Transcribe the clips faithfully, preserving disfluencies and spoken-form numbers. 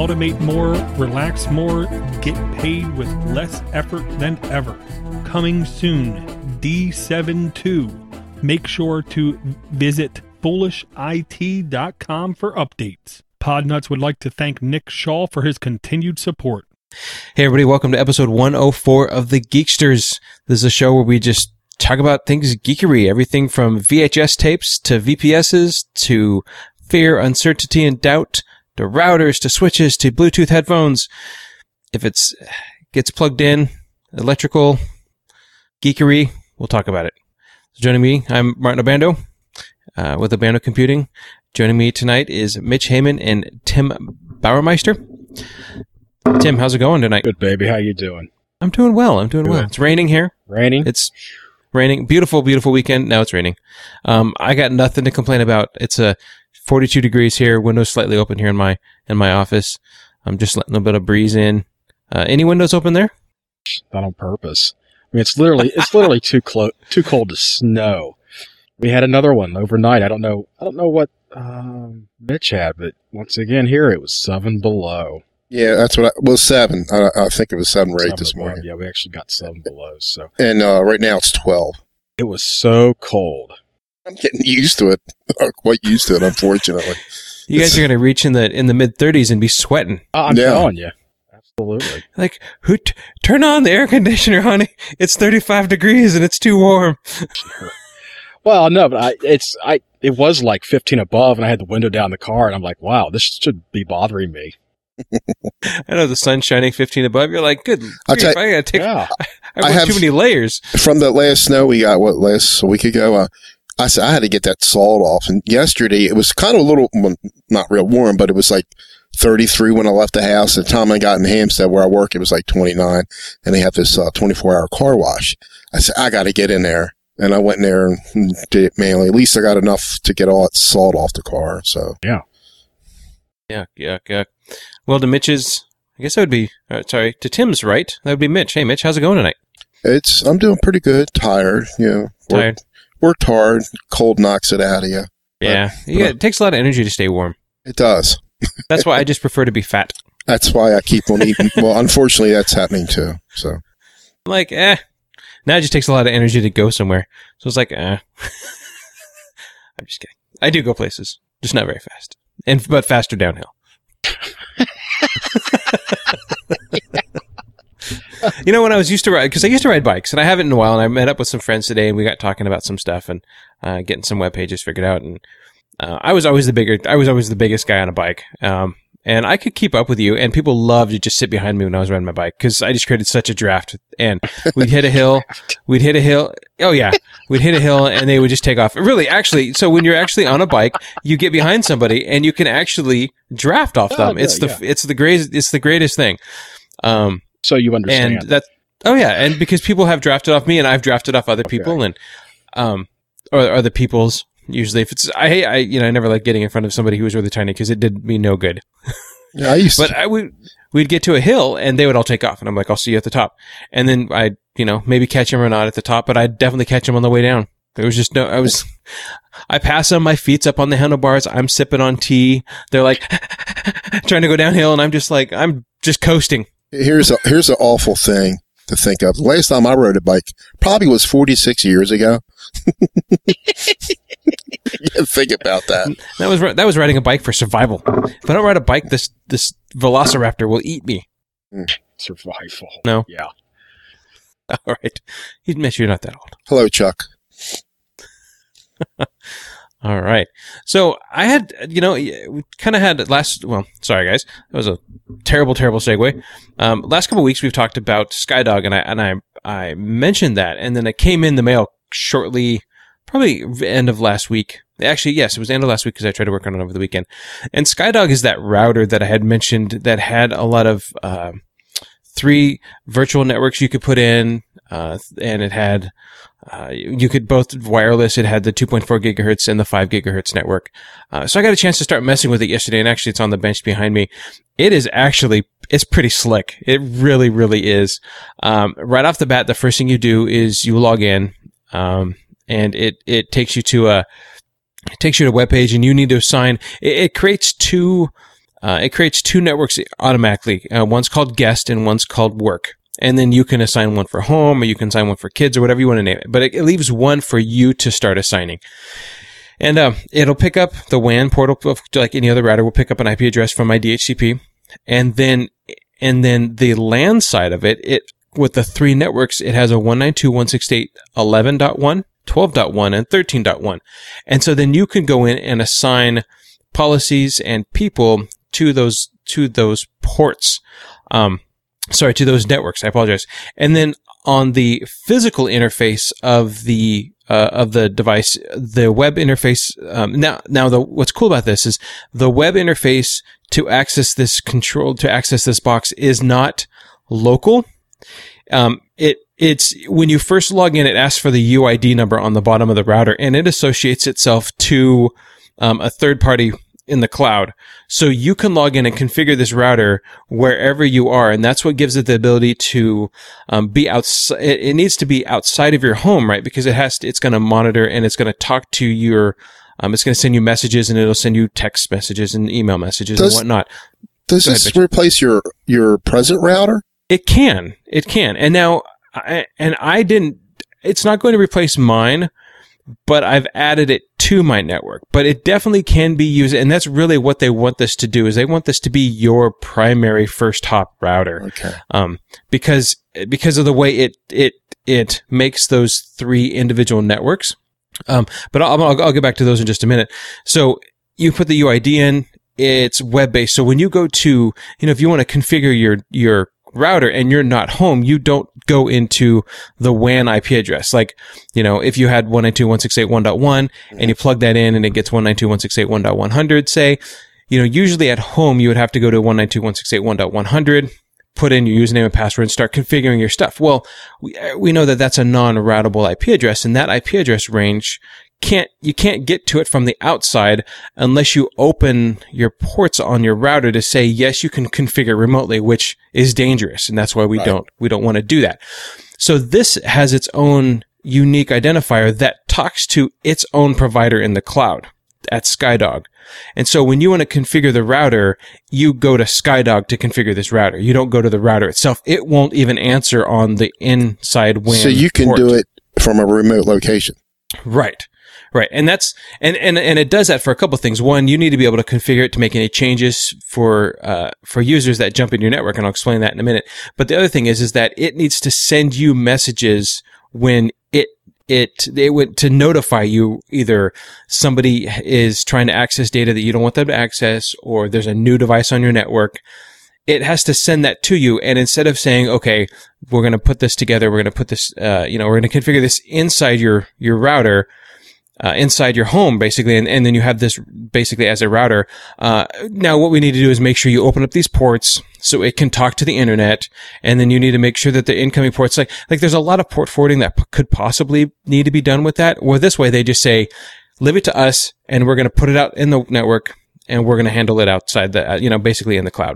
automate more, relax more, get paid with less effort than ever. Coming soon, D seven two. Make sure to visit foolish I T dot com for updates. Podnuts would like to thank Nick Shaw for his continued support. Hey everybody, welcome to episode one oh four of The Geeksters. This is a show where we just talk about things geekery, everything from V H S tapes to V P S's to fear, uncertainty, and doubt, to routers, to switches, to Bluetooth headphones. If it's gets plugged in, electrical, geekery, we'll talk about it. So joining me, I'm Martin Obando uh, with Obando Computing. Joining me tonight is Mitch Heyman and Tim Bauermeister. Tim, how's it going tonight? Good, baby. How you doing? I'm doing well. I'm doing Good. well. It's raining here. Raining? It's raining. Beautiful, beautiful weekend. Now it's raining. Um, I got nothing to complain about. It's a uh, forty-two degrees here. Windows slightly open here in my in my office. I'm just letting a bit of breeze in. Uh, any windows open there? Not on purpose. I mean, it's literally it's literally too close, too cold to snow. We had another one overnight. I don't know. I don't know what um, Mitch had, but once again here it was seven below. Yeah, that's what I, well, seven. I, I think it was seven or eight Seven this below. morning. Yeah, we actually got seven below. So, And uh, right now it's twelve. it was so cold. I'm getting used to it. I'm quite used to it, unfortunately. You guys are going to reach in the in the mid thirties and be sweating. Uh, I'm Yeah. telling you, absolutely. Like, who? T- turn on the air conditioner, honey. It's thirty-five degrees and it's too warm. Well, no, but I it's I it was like fifteen above, and I had the window down in the car, and I'm like, wow, this should be bothering me. I know the sun's shining fifteen above. You're like, good. I'll tell grief, I gotta take. Yeah. I wear I have- too many layers. From the last snow we got, what, last week ago, uh, I said I had to get that salt off. And yesterday it was kind of a little, well, not real warm, but it was like thirty-three when I left the house. The time I got in Hampstead where I work, it was like twenty-nine. And they have this uh, twenty-four hour car wash. I said, I got to get in there. And I went in there and did it manually. At least I got enough to get all that salt off the car. So, Yeah. Yuck, yuck, yuck. Well, to Mitch's, I guess that would be, uh, sorry, to Tim's right, that would be Mitch. Hey, Mitch, how's it going tonight? it's, I'm doing pretty good. Tired, you know. Worked, Tired? worked hard. Cold knocks it out of you. Yeah. yeah. It takes a lot of energy to stay warm. It does. That's why I just prefer to be fat. That's why I keep on eating. Well, unfortunately, that's happening too. So, Like, eh. Now it just takes a lot of energy to go somewhere. So it's like, eh. I'm just kidding. I do go places, just not very fast. And but faster downhill. You know, when I was used to ride, because I used to ride bikes, and I haven't in a while, and I met up with some friends today, and we got talking about some stuff, and uh, getting some web pages figured out, and uh, I was always the bigger, I was always the biggest guy on a bike, um, and I could keep up with you, and people loved to just sit behind me when I was riding my bike, because I just created such a draft, and we'd hit a hill, we'd hit a hill, oh yeah, we'd hit a hill, and they would just take off. Really, actually, so when you're actually on a bike, you get behind somebody, and you can actually draft off them. Oh, it's yeah, the, it's the greatest, it's the greatest thing. Um, So you understand. and that, oh yeah, and because people have drafted off me, and I've drafted off other people, and um, or other people's. Usually, if it's I, I, you know, I never like getting in front of somebody who was really tiny because it did me no good. yeah, I used But to. I would, we'd get to a hill, and they would all take off, and I'm like, I'll see you at the top, and then I, you know, maybe catch them or not at the top, but I'd definitely catch them on the way down. There was just no, I was, I pass them, my feet's up on the handlebars, I'm sipping on tea. They're like trying to go downhill, and I'm just like, I'm just coasting. Here's a here's an awful thing to think of. The last time I rode a bike probably was forty-six years ago. Yeah, think about that. That was that was riding a bike for survival. If I don't ride a bike, this this Velociraptor will eat me. Survival. No. Yeah. All right, you'd miss you're not that old. Hello, Chuck. All right. So I had, you know, we kind of had last, well, sorry guys. That was a terrible, terrible segue. Um, last couple of weeks we've talked about Skydog, and I, and I, I mentioned that, and then it came in the mail shortly, probably end of last week. Actually, yes, it was the end of last week because I tried to work on it over the weekend. And Skydog is that router that I had mentioned that had a lot of, uh, three virtual networks you could put in, uh, and it had, Uh, you could both wireless. It had the two point four gigahertz and the five gigahertz network. Uh, so I got a chance to start messing with it yesterday, and actually it's on the bench behind me. It is actually, it's pretty slick. It really, really is. Um, right off the bat, the first thing you do is you log in, um, and it, it takes you to a, it takes you to a web page, and you need to assign, it, it creates two, uh, it creates two networks automatically. Uh, one's called guest and one's called work. And then you can assign one for home or you can assign one for kids or whatever you want to name it. But it, it leaves one for you to start assigning. And uh, it'll pick up the W A N portal, like any other router will pick up an I P address from my D H C P. And then, and then the LAN side of it, it, with the three networks, it has a one ninety-two dot one sixty-eight dot eleven dot one, twelve dot one, and thirteen dot one. And so then you can go in and assign policies and people to those, to those ports. Um, sorry, to those networks. I apologize. And then on the physical interface of the, uh, of the device, the web interface, um, now, now the, what's cool about this is the web interface to access this control, to access this box is not local. Um, it, it's, when you first log in, it asks for the U I D number on the bottom of the router and it associates itself to, um, a third party in the cloud. So you can log in and configure this router wherever you are. And that's what gives it the ability to, um, be outside. It, it needs to be outside of your home, right? Because it has to, it's going to monitor and it's going to talk to your, um, it's going to send you messages and it'll send you text messages and email messages does, and whatnot. Does Go this ahead, replace your, your present router? It can. It can. And now, I, and I didn't, it's not going to replace mine, but I've added it to my network. But it definitely can be used, and that's really what they want this to do, is they want this to be your primary first hop router. Okay. Um, because, because of the way it, it, it makes those three individual networks. Um, but I'll, I'll, I'll get back to those in just a minute. So you put the U I D in, it's web-based. So when you go to, you know, if you want to configure your, your router and you're not home, you don't go into the W A N I P address. Like, you know, if you had one ninety-two dot one sixty-eight dot one dot one and you plug that in and it gets one ninety-two dot one sixty-eight dot one dot one hundred, say, you know, usually at home you would have to go to one ninety-two dot one sixty-eight dot one dot one hundred, put in your username and password and start configuring your stuff. Well, we, we know that that's a non-routable I P address, and that I P address range can't, you can't get to it from the outside unless you open your ports on your router to say, yes, you can configure remotely, which is dangerous. And that's why we right. don't, we don't want to do that. So this has its own unique identifier that talks to its own provider in the cloud at SkyDog. And so when you want to configure the router, you go to SkyDog to configure this router. You don't go to the router itself. It won't even answer on the inside W A N. So you can port. do it from a remote location. Right. Right. And that's, and, and, and it does that for a couple of things. One, you need to be able to configure it to make any changes for, uh, for users that jump in your network. And I'll explain that in a minute. But the other thing is, is that it needs to send you messages when it, it, it would to notify you either somebody is trying to access data that you don't want them to access, or there's a new device on your network. It has to send that to you. And instead of saying, okay, we're going to put this together, we're going to put this, uh, you know, we're going to configure this inside your, your router, Uh, inside your home, basically, and, and then you have this basically as a router. Uh, now what we need to do is make sure you open up these ports so it can talk to the internet, and then you need to make sure that the incoming ports, like, like there's a lot of port forwarding that p- could possibly need to be done with that. Or this way, they just say, leave it to us, and we're going to put it out in the network, and we're going to handle it outside the, uh, you know, basically in the cloud.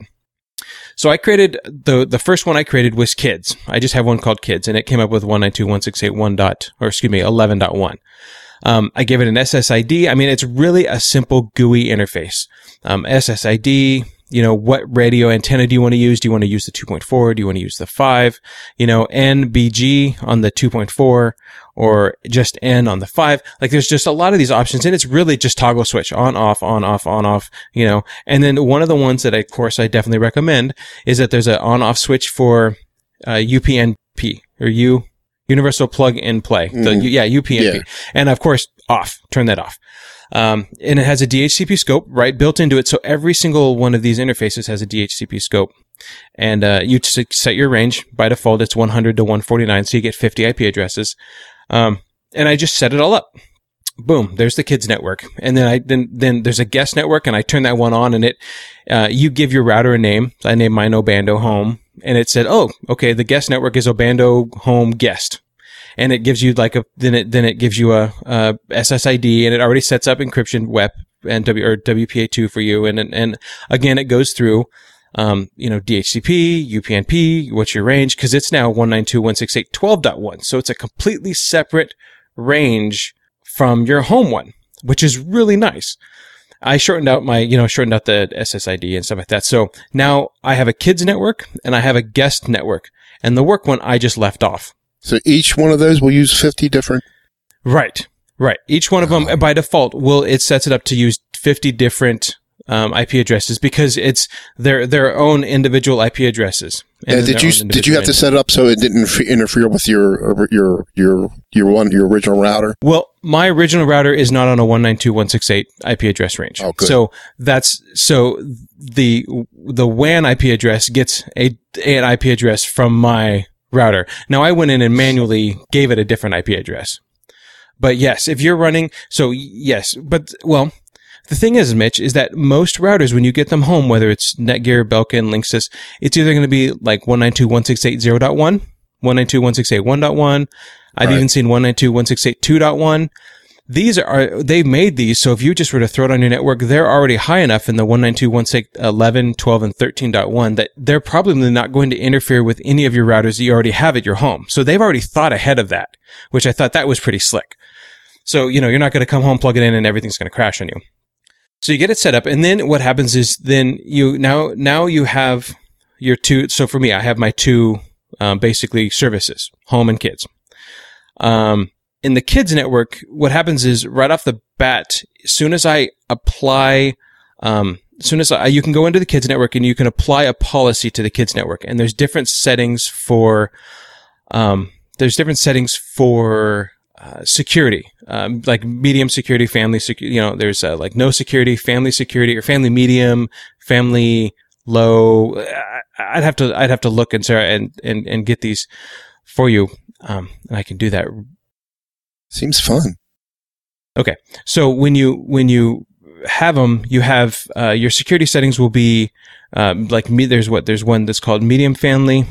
So I created, the the first one I created was Kids. I just have one called Kids, and it came up with one ninety-two dot one sixty-eight dot one dot, or excuse me, eleven dot one. Um, I gave it an S S I D. I mean, it's really a simple G U I interface. Um, S S I D, you know, what radio antenna do you want to use? Do you want to use the two point four? Do you want to use the five? You know, N B G on the two point four, or just N on the five. Like, there's just a lot of these options, and it's really just toggle switch on, off, on, off, on, off, you know. And then one of the ones that I, of course, I definitely recommend is that there's an on, off switch for, uh, U P n P, or U, Universal Plug and Play. Mm. The, yeah, U P n P. Yeah. And of course, off. Turn that off. Um, and it has a D H C P scope, right, built into it. So every single one of these interfaces has a D H C P scope. And, uh, you set your range. By default, it's one hundred to one forty-nine. So you get fifty I P addresses. Um, and I just set it all up. Boom. There's the Kids network. And then I, then, then there's a guest network, and I turn that one on, and it, uh, you give your router a name. I named mine Obando Home. And it said, oh, okay, the guest network is Obando Home Guest. And it gives you like a, then it, then it gives you a, a S S I D, and it already sets up encryption W E P and W, or W P A two for you. And, and, and again, it goes through, um, you know, D H C P, U P n P, what's your range? Cause it's now one ninety-two dot one sixty-eight dot twelve dot one. So it's a completely separate range from your home one, which is really nice. I shortened out my, you know, shortened out the S S I D and stuff like that. So now I have a kids network and I have a guest network, and the work one I just left off. So each one of those will use fifty different. Right, right. Each one of them by default will it sets it up to use fifty different um, I P addresses because it's their their own individual I P addresses. Yeah, did you did you have to set it up so it didn't interfere with your your your your one your original router? Well, my original router is not on a one ninety-two dot one sixty-eight I P address range. Oh, good. So that's so the the W A N I P address gets a an I P address from my router. Now I went in and manually gave it a different I P address. But yes, if you're running, so yes, but well. The thing is, Mitch, is that most routers, when you get them home, whether it's Netgear, Belkin, Linksys, it's either going to be like one ninety-two dot one sixty-eight dot zero dot one, one ninety-two dot one sixty-eight dot one dot one. I've right. even seen one ninety-two dot one sixty-eight dot two dot one. These are, they've made these, so if you just were to throw it on your network, they're already high enough in the one ninety-two dot one sixty-eight dot eleven, twelve, and thirteen dot one that they're probably not going to interfere with any of your routers that you already have at your home. So they've already thought ahead of that, which I thought that was pretty slick. So, you know, you're not going to come home, plug it in, and everything's going to crash on you. So you get it set up, and then what happens is then you now now you have your two. So for me, I have my two um, basically services, home and kids. Um, in the kids network, what happens is right off the bat, as soon as I apply, um, as soon as I, you can go into the kids network and you can apply a policy to the kids network, and there's different settings for, um, there's different settings for. Uh, security, um, like medium security, family security, you know, there's uh, like no security, family security, or family medium, family low. I, I'd have to, I'd have to look and, and, and, and get these for you. Um, and I can do that. Seems fun. Okay. So when you, when you have them, you have, uh, your security settings will be, um, like me, there's what, there's one that's called medium family.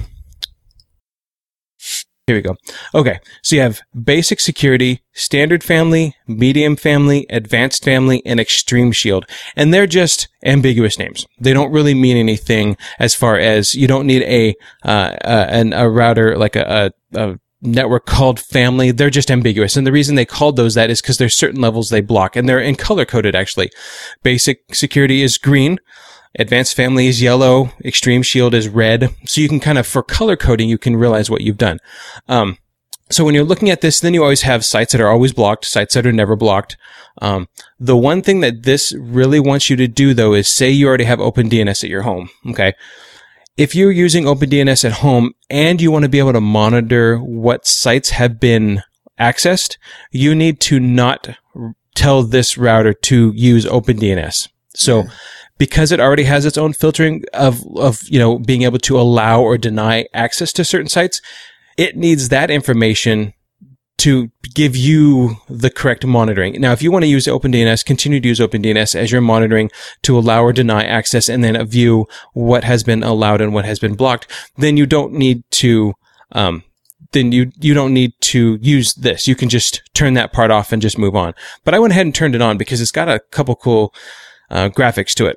Here we go. Okay. So you have basic security, standard family, medium family, advanced family, and extreme shield. And they're just ambiguous names. They don't really mean anything as far as you don't need a, uh, uh an, a router like a, a, a network called family. They're just ambiguous. And the reason they called those that is because there's certain levels they block, and they're in color coded actually. Basic security is green. Advanced family is yellow. Extreme shield is red. So you can kind of, for color coding, you can realize what you've done. Um, so when you're looking at this, then you always have sites that are always blocked, sites that are never blocked. Um, the one thing that this really wants you to do, though, is say you already have OpenDNS at your home. Okay. If you're using OpenDNS at home and you want to be able to monitor what sites have been accessed, you need to not tell this router to use OpenDNS. So, yeah. Because it already has its own filtering of, of, you know, being able to allow or deny access to certain sites, it needs that information to give you the correct monitoring. Now, if you want to use OpenDNS, continue to use OpenDNS as your monitoring to allow or deny access and then view what has been allowed and what has been blocked, then you don't need to, um, then you, you don't need to use this. You can just turn that part off and just move on. But I went ahead and turned it on because it's got a couple cool Uh, graphics to it.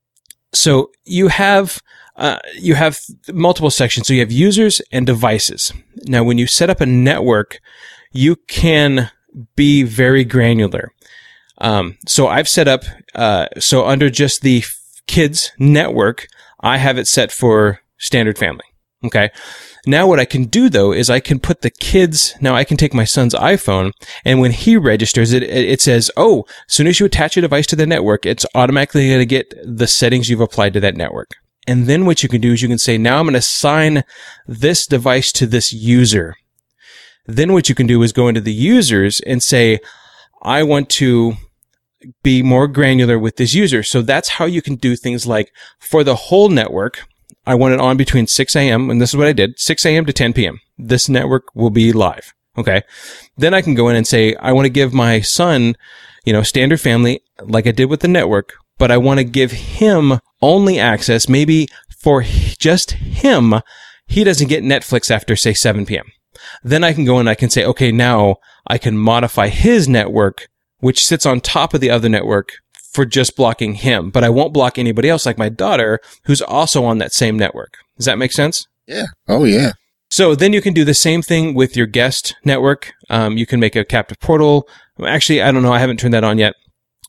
So you have, uh, you have multiple sections. So you have users and devices. Now, when you set up a network, you can be very granular. Um, so I've set up, uh, so under just the kids network, I have it set for standard family. Okay. Now what I can do though is I can put the kids, now I can take my son's iPhone, and when he registers it, it says, oh, as soon as you attach a device to the network, it's automatically going to get the settings you've applied to that network. And then what you can do is you can say, now I'm going to assign this device to this user. Then what you can do is go into the users and say, I want to be more granular with this user. So that's how you can do things like for the whole network, I want it on between six a.m. and this is what I did, six a.m. to ten p.m. This network will be live. Okay. Then I can go in and say, I want to give my son, you know, standard family like I did with the network, but I want to give him only access, maybe for just him. He doesn't get Netflix after say seven p.m. Then I can go in and I can say, okay, now I can modify his network, which sits on top of the other network, for just blocking him, but I won't block anybody else like my daughter who's also on that same network. Does that make sense? Yeah. Oh, yeah. So then you can do the same thing with your guest network. Um, you can make a captive portal. Actually, I don't know. I haven't turned that on yet.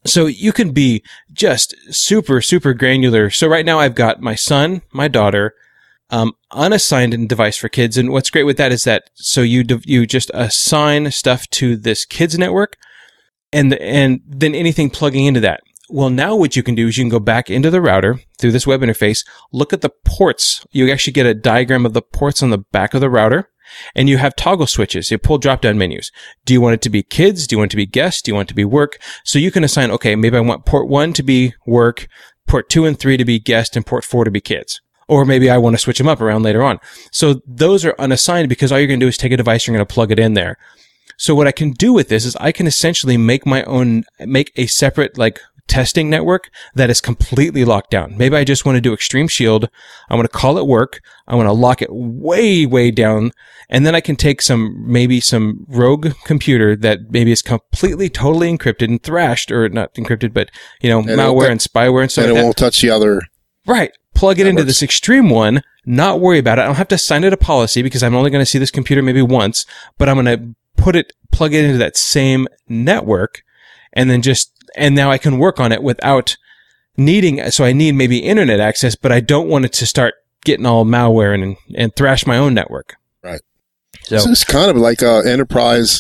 So you can be just super, super granular. So right now I've got my son, my daughter, um, unassigned device for kids. And what's great with that is that, so you, you just assign stuff to this kids network and, and then anything plugging into that. Well, now what you can do is you can go back into the router through this web interface, look at the ports. You actually get a diagram of the ports on the back of the router. And you have toggle switches. You pull drop-down menus. Do you want it to be kids? Do you want it to be guests? Do you want it to be work? So you can assign, okay, maybe I want port one to be work, port two and three to be guest, and port four to be kids. Or maybe I want to switch them up around later on. So those are unassigned because all you're going to do is take a device, you're going to plug it in there. So what I can do with this is I can essentially make my own, make a separate, like, testing network that is completely locked down. Maybe I just want to do Extreme Shield. I want to call it work. I want to lock it way, way down. And then I can take some, maybe some rogue computer that maybe is completely, totally encrypted and thrashed, or not encrypted, but, you know, and malware and spyware and stuff and like it that. won't touch the other. Right. Plug it That into works. this extreme one, not worry about it. I don't have to assign it a policy because I'm only going to see this computer maybe once, but I'm going to put it, plug it into that same network, and then just, and now I can work on it without needing, so I need maybe internet access, but I don't want it to start getting all malware and, and thrash my own network. Right. So, So it's kind of like an enterprise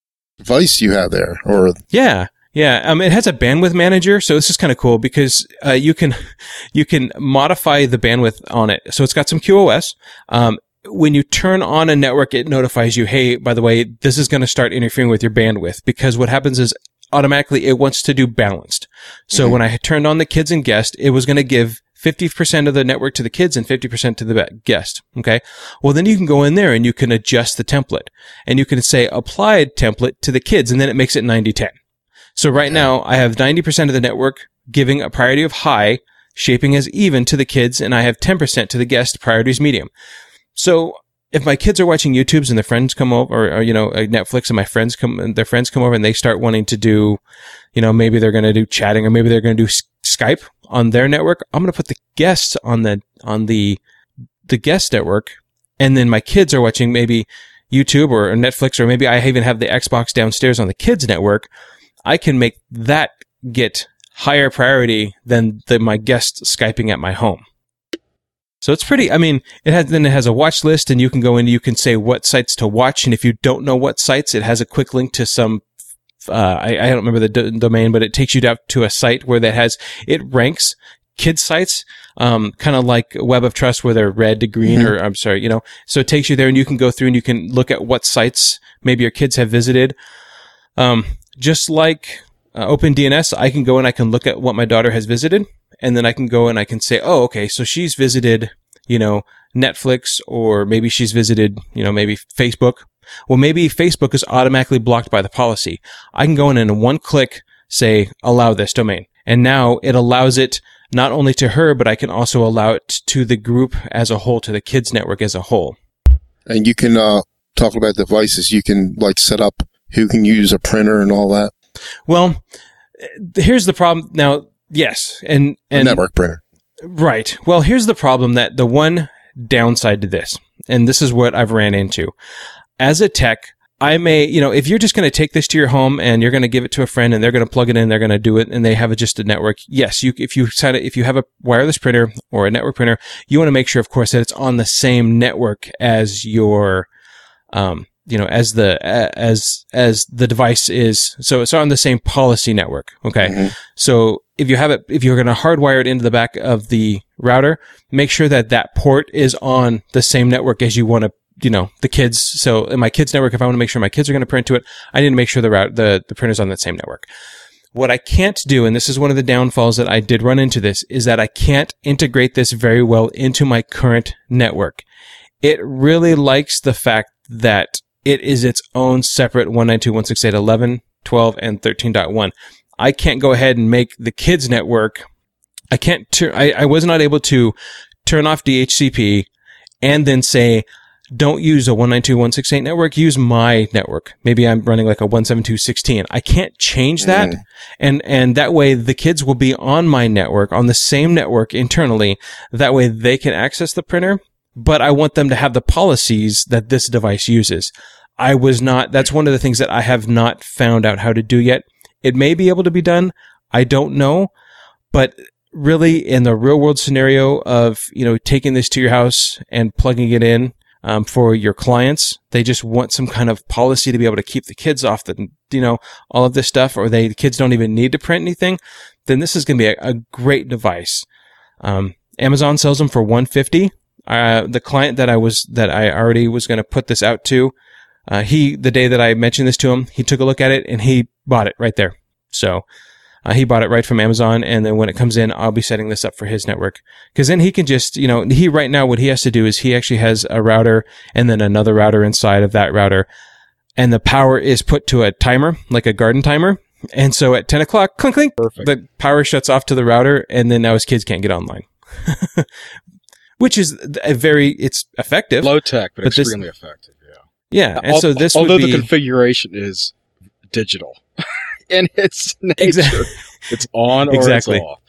device you have there, or yeah. Yeah, um, it has a bandwidth manager, so this is kind of cool because uh, you can you can modify the bandwidth on it. So it's got some Q o S. Um, when you turn on a network, it notifies you, hey, by the way, this is going to start interfering with your bandwidth, because what happens is automatically it wants to do balanced. So Mm-hmm. when I turned on the kids and guest, it was going to give fifty percent of the network to the kids and fifty percent to the guest. Okay. Well, then you can go in there and you can adjust the template, and you can say applied template to the kids, and then it makes it ninety ten. So right now I have ninety percent of the network giving a priority of high, shaping as even to the kids, and I have ten percent to the guest, priority is medium. So if my kids are watching YouTubes and their friends come over, or, or you know, Netflix, and my friends come, and their friends come over and they start wanting to do, you know, maybe they're going to do chatting, or maybe they're going to do Skype on their network, I'm going to put the guests on the, on the, the guest network. And then my kids are watching maybe YouTube or Netflix, or maybe I even have the Xbox downstairs on the kids network. I can make that get higher priority than the, my guest Skyping at my home. So it's pretty, I mean, it has, then it has a watch list, and you can go in, you can say what sites to watch. And if you don't know what sites, it has a quick link to some, uh, I, I don't remember the d- domain, but it takes you down to a site where that has, it ranks kids sites, um, kind of like Web of Trust, where they're red to green, mm-hmm. or I'm sorry, you know, so it takes you there, and you can go through and you can look at what sites maybe your kids have visited. Um, just like uh, OpenDNS, I can go and I can look at what my daughter has visited. And then I can go and I can say, oh, okay, so she's visited, you know, Netflix, or maybe she's visited, you know, maybe Facebook. Well, maybe Facebook is automatically blocked by the policy. I can go in and in one click say, allow this domain. And now it allows it not only to her, but I can also allow it to the group as a whole, to the kids network as a whole. And you can uh, talk about devices. You can like set up who can use a printer and all that. Well, here's the problem now. Yes. And, and a network printer. Right. Well, here's the problem, that the one downside to this, and this is what I've ran into. As a tech, I may, you know, if you're just going to take this to your home and you're going to give it to a friend and they're going to plug it in, they're going to do it, and they have a, just a network. Yes, you, if you sign it, if you have a wireless printer or a network printer, you want to make sure, of course, that it's on the same network as your, um, you know, as the, as, as the device is. So it's on the same policy network. Okay. Mm-hmm. So if you have it, if you're going to hardwire it into the back of the router, make sure that that port is on the same network as you want to, you know, the kids. So in my kids network, if I want to make sure my kids are going to print to it, I need to make sure the route, the, the printer's on that same network. What I can't do, and this is one of the downfalls that I did run into this, is that I can't integrate this very well into my current network. It really likes the fact that it is its own separate one ninety-two dot one sixty-eight dot eleven, twelve, and thirteen point one. I can't go ahead and make the kids network. I can't turn, I, I was not able to turn off D H C P and then say, don't use a one ninety-two dot one sixty-eight network, use my network. Maybe I'm running like a one seventy-two dot sixteen. I can't change that. Mm. And, and that way the kids will be on my network, on the same network internally. That way they can access the printer, but I want them to have the policies that this device uses. I was not, that's one of the things that I have not found out how to do yet. It may be able to be done. I don't know, but really in the real world scenario of, you know, taking this to your house and plugging it in, um, for your clients, they just want some kind of policy to be able to keep the kids off the, you know, all of this stuff, or they, the kids don't even need to print anything, then this is going to be a, a great device. Um, Amazon sells them for one hundred fifty dollars. Uh, the client that I was, that I already was going to put this out to, uh, he, the day that I mentioned this to him, he took a look at it and he bought it right there. So, Uh, he bought it right from Amazon, and then when it comes in, I'll be setting this up for his network. Because then he can just, you know, he right now, what he has to do is he actually has a router and then another router inside of that router. And the power is put to a timer, like a garden timer. And so at ten o'clock, clink, clink, Perfect. the power shuts off to the router, and then now his kids can't get online. Which is a very, it's effective. Low tech, but, but this- extremely effective. Yeah. Yeah, and Al- so this although would be... the configuration is digital in its nature, Exactly. it's on or Exactly. it's off.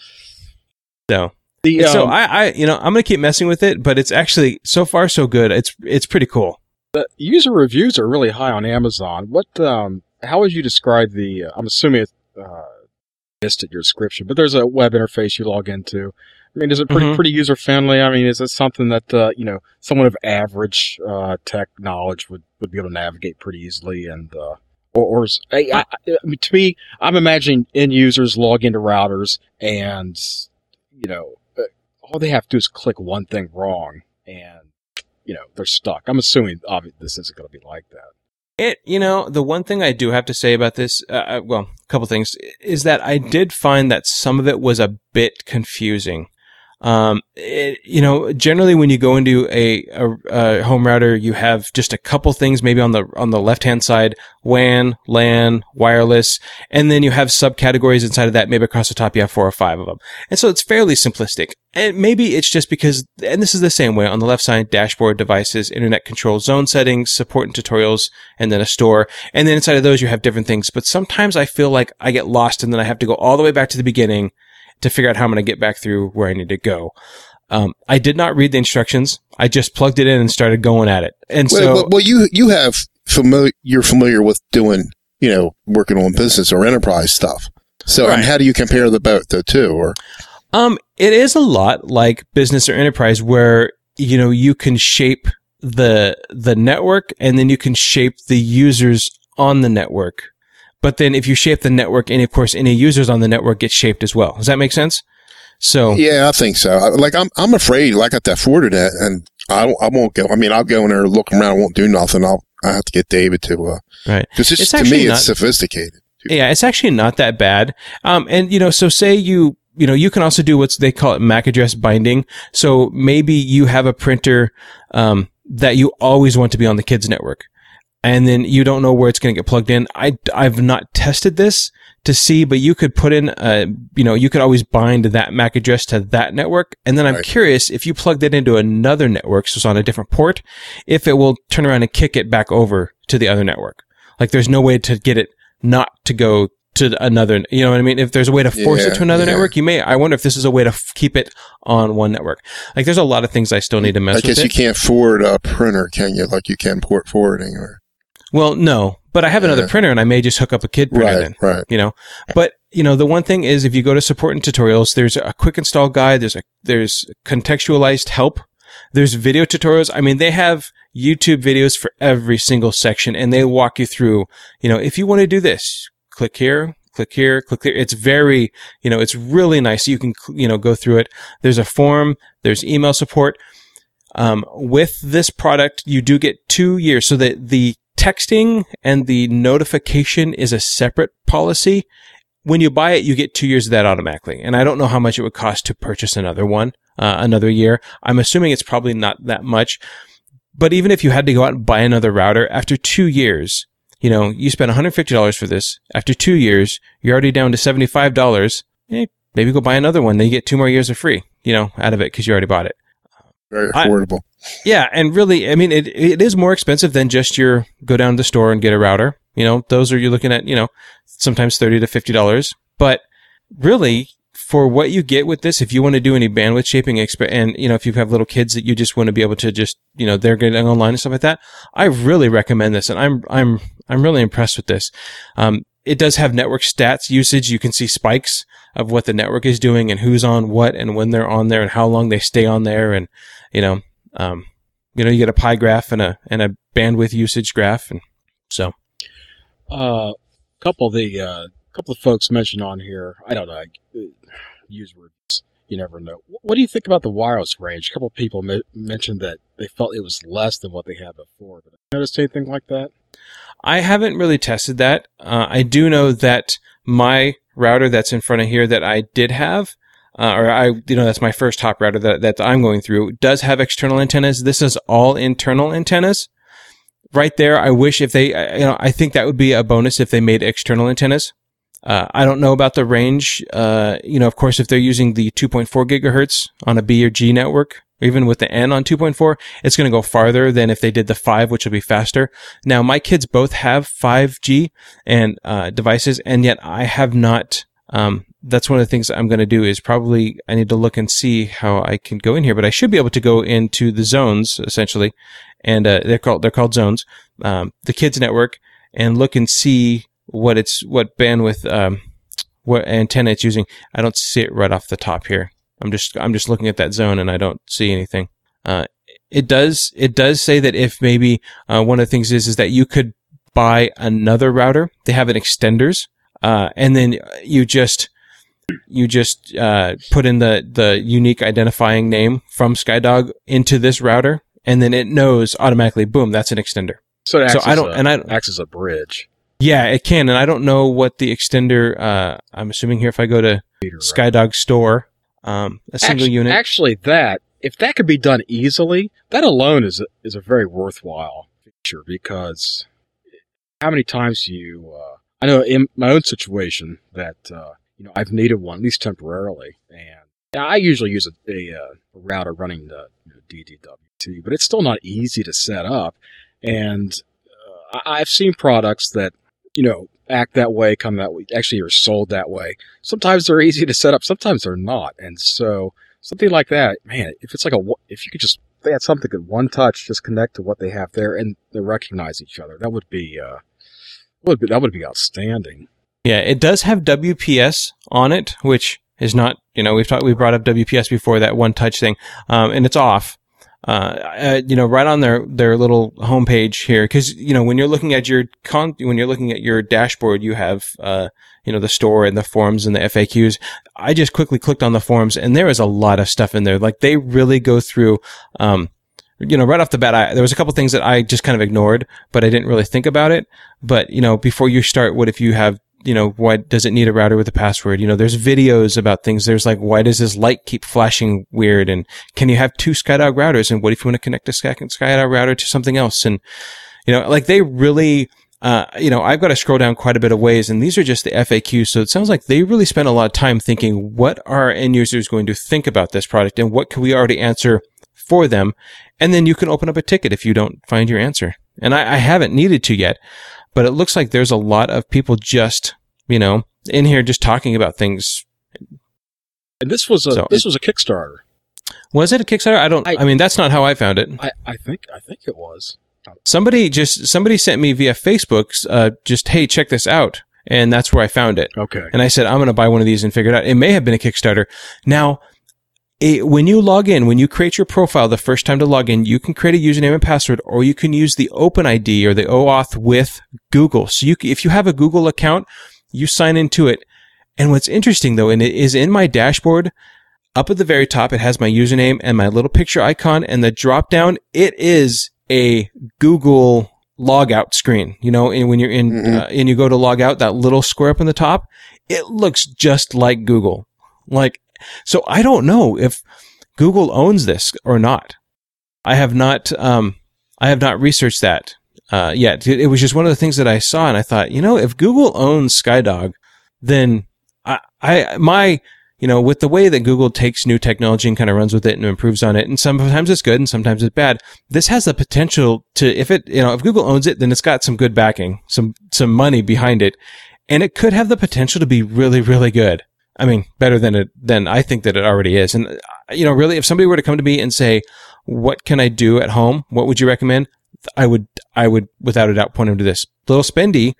So, The, so um, I, I, you know, I'm going to keep messing with it, but it's actually, so far so good. It's, it's pretty cool. the user reviews are really high on Amazon. What, um, how would you describe the? Uh, I'm assuming it uh, missed at your description, but there's a web interface you log into. I mean, is it pretty Mhm. pretty user friendly? I mean, is it something that uh, you know someone of average uh, tech knowledge would, would be able to navigate pretty easily? And uh, or, or is, I, I, I mean, to me, I'm imagining end users log into routers and you know uh, all they have to do is click one thing wrong and you know they're stuck. I'm assuming obviously this isn't going to be like that. It, you know, the one thing I do have to say about this, uh, well, a couple things, is that I did find that some of it was a bit confusing. Um, it, you know, generally when you go into a, a, a home router, you have just a couple things maybe on the, on the left-hand side, W A N, LAN, wireless, and then you have subcategories inside of that. Maybe across the top you have four or five of them. And so it's fairly simplistic. And maybe it's just because, and this is the same way on the left side, dashboard, devices, internet control, zone settings, support and tutorials, and then a store. And then inside of those you have different things. But sometimes I feel like I get lost and then I have to go all the way back to the beginning to figure out how I'm going to get back through where I need to go. Um, I did not read the instructions. I just plugged it in and started going at it. And Well, so, well, well, you you have familiar. You're familiar with doing, you know, working on business or enterprise stuff. So, Right. and how do you compare the both, the two? Or um, it is a lot like business or enterprise where, you know, you can shape the, the network and then you can shape the users on the network. But then if you shape the network, and of course any users on the network get shaped as well. Does that make sense? So, yeah, I think so. I- Like I'm, I'm afraid. Like I got that Fortinet, and I, don't- I won't go. I mean, I'll go in there, look around, I won't do nothing. I'll, I have to get David to, uh, right. because it's, It's to actually me, not- it's sophisticated. Yeah, it's actually not that bad. Um, and you know, so say you, you know, you can also do what's they call it M A C address binding. So maybe you have a printer, um, that you always want to be on the kids network. And then you don't know where it's going to get plugged in. I, I've not tested this to see, but you could put in, uh, you know, you could always bind that M A C address to that network. And then I'm Right. curious if you plugged it into another network, so it's on a different port, if it will turn around and kick it back over to the other network. Like there's no way to get it not to go to another, you know what I mean? If there's a way to force Yeah, it to another yeah. network, you may, I wonder if this is a way to f- keep it on one network. Like there's a lot of things I still need to mess I with guess it. you can't forward a printer, can you? Like you can port forwarding, or Well, no, but I have another Yeah. printer and I may just hook up a kid printer right, then, right. you know. But, you know, the one thing is if you go to support and tutorials, there's a quick install guide, there's a there's contextualized help, there's video tutorials. I mean, they have YouTube videos for every single section and they walk you through, you know, if you want to do this, click here, click here, click here. It's very, you know, it's really nice. You can, you know, go through it. There's a forum, there's email support. Um, with this product, you do get two years. So that the texting and the notification is a separate policy. When you buy it, you get two years of that automatically. And I don't know how much it would cost to purchase another one, uh, another year. I'm assuming it's probably not that much. But even if you had to go out and buy another router, after two years, you know, you spend one hundred fifty dollars for this. After two years, you're already down to seventy-five dollars. Eh, maybe go buy another one. Then you get two more years of free, you know, out of it because you already bought it. Very I- affordable. Yeah, and really, I mean, it it is more expensive than just your go down to the store and get a router. You know, those are you're looking at, you know, sometimes thirty to fifty dollars. But really, for what you get with this, if you want to do any bandwidth shaping, exp- and you know, if you have little kids that you just want to be able to just, you know, they're getting online and stuff like that, I really recommend this, and I'm I'm I'm really impressed with this. Um, it does have network stats usage. You can see spikes of what the network is doing and who's on what and when they're on there and how long they stay on there. And, you know, um, you know, you get a pie graph and a, and a bandwidth usage graph. And so, uh, couple of the, uh, couple of folks mentioned on here, I don't know, use reviews. You never know. What do you think about the wireless range? A couple of people me- mentioned that they felt it was less than what they had before. But have you noticed anything like that? I haven't really tested that. Uh, I do know that my router that's in front of here that I did have, uh, or I, you know, that's my first top router that, that I'm going through, does have external antennas. This is all internal antennas. Right there, I wish if they, you know, I think that would be a bonus if they made external antennas. Uh, I don't know about the range. Uh, you know, of course, if they're using the two point four gigahertz on a B or G network, or even with the N on two point four, it's going to go farther than if they did the five, which will be faster. Now, my kids both have five G and, uh, devices, and yet I have not, um, that's one of the things I'm going to do is probably I need to look and see how I can go in here, but I should be able to go into the zones essentially. And, uh, they're called, they're called zones, um, the kids network, and look and see what it's, what bandwidth, um, what antenna it's using. I don't see it right off the top here. I'm just, I'm just looking at that zone and I don't see anything. Uh, it does, it does say that if maybe, uh, one of the things is, is that you could buy another router. They have an extenders, uh, and then you just, you just, uh, put in the, the unique identifying name from SkyDog into this router, and then it knows automatically, boom, that's an extender. So, it acts so I don't, a, and I acts as a bridge. Yeah, it can, and I don't know what the extender. Uh, I'm assuming here if I go to SkyDog store, um, a single actually, unit. Actually, that if that could be done easily, that alone is a, is a very worthwhile feature, because how many times you, uh, I know in my own situation that uh, you know I've needed one at least temporarily, and I usually use a, a, a router running the you know, D D W T, but it's still not easy to set up, and uh, I've seen products that, you know, act that way, come that way, actually are sold that way. Sometimes they're easy to set up, sometimes they're not. And so something like that, man, if it's like a, if you could just, they had something at one touch, just connect to what they have there and they recognize each other, that would be, uh, would be, that would be outstanding. Yeah, it does have W P S on it, which is not, you know, we've talked, we brought up W P S before, that one touch thing, um, and it's off. Uh, uh, you know, right on their, their little homepage here. Cause, you know, when you're looking at your con, when you're looking at your dashboard, you have, uh, you know, the store and the forums and the F A Qs. I just quickly clicked on the forums and there is a lot of stuff in there. Like they really go through, um, you know, right off the bat, I, there was a couple things that I just kind of ignored, but I didn't really think about it. But, you know, before you start, what if you have, you know, why does it need a router with a password? You know, there's videos about things. There's like, why does this light keep flashing weird? And can you have two SkyDog routers? And what if you want to connect a SkyDog router to something else? And, you know, like they really, uh, you know, I've got to scroll down quite a bit of ways, and these are just the F A Qs. So it sounds like they really spent a lot of time thinking, what are end users going to think about this product and what can we already answer for them? And then you can open up a ticket if you don't find your answer. And I, I haven't needed to yet. But it looks like there's a lot of people just, you know, in here just talking about things. And this was a So this it- was a Kickstarter. Was it a Kickstarter? I don't, I, I- mean, that's not how I found it. I, I think I think it was. Somebody just, somebody sent me via Facebook, uh, just, hey, check this out. And that's where I found it. Okay. And I said, I'm going to buy one of these and figure it out. It may have been a Kickstarter. Now, it, when you log in, when you create your profile the first time to log in, you can create a username and password, or you can use the OpenID or the OAuth with Google. So you, if you have a Google account, you sign into it. And what's interesting though, and it is in my dashboard, up at the very top, it has my username and my little picture icon, and the drop down, it is a Google logout screen. You know, and when you're in, Mm-hmm. uh, and you go to log out, that little square up in the top, it looks just like Google. Like, so I don't know if Google owns this or not. I have not, um, I have not researched that, uh, yet. It, it was just one of the things that I saw, and I thought, you know, if Google owns SkyDog, then I, I, my, you know, with the way that Google takes new technology and kind of runs with it and improves on it, and sometimes it's good and sometimes it's bad, this has the potential to, if it, you know, if Google owns it, then it's got some good backing, some, some money behind it, and it could have the potential to be really, really good. I mean, better than it, than I think that it already is. And, you know, really, if somebody were to come to me and say, what can I do at home? What would you recommend? I would, I would, without a doubt, point them to this. Little spendy,